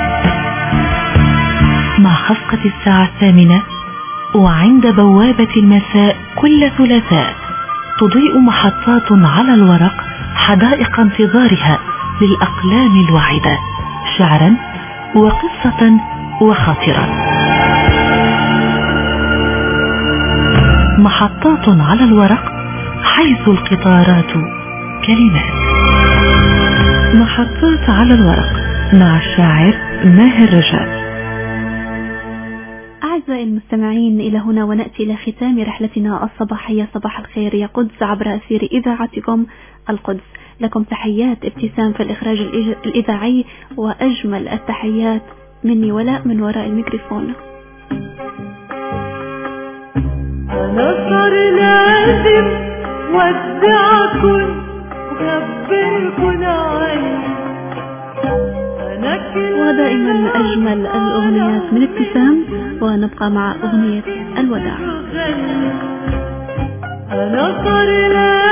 مع خفقة الساعة 8 وعند بوابة المساء كل ثلاثاء تضيء محطات على الورق حدائق انتظارها للأقلام الواعدة، شعرا وقصة وخاطرة. محطات على الورق حيث القطارات كلمات. محطات على الورق مع الشاعر ماهر رجاء. أعزائي المستمعين، إلى هنا ونأتي إلى ختام رحلتنا الصباحية. صباح الخير يا قدس عبر أثير إذاعتكم القدس. لكم تحيات ابتسام في الإخراج الإذاعي، وأجمل التحيات مني ولاء من وراء الميكروفون. أنا صار لازم ودعكن وخبركن عني. ودائما أجمل الأغنيات من ابتسام، ونبقى مع أغنية الوداع. أنا صار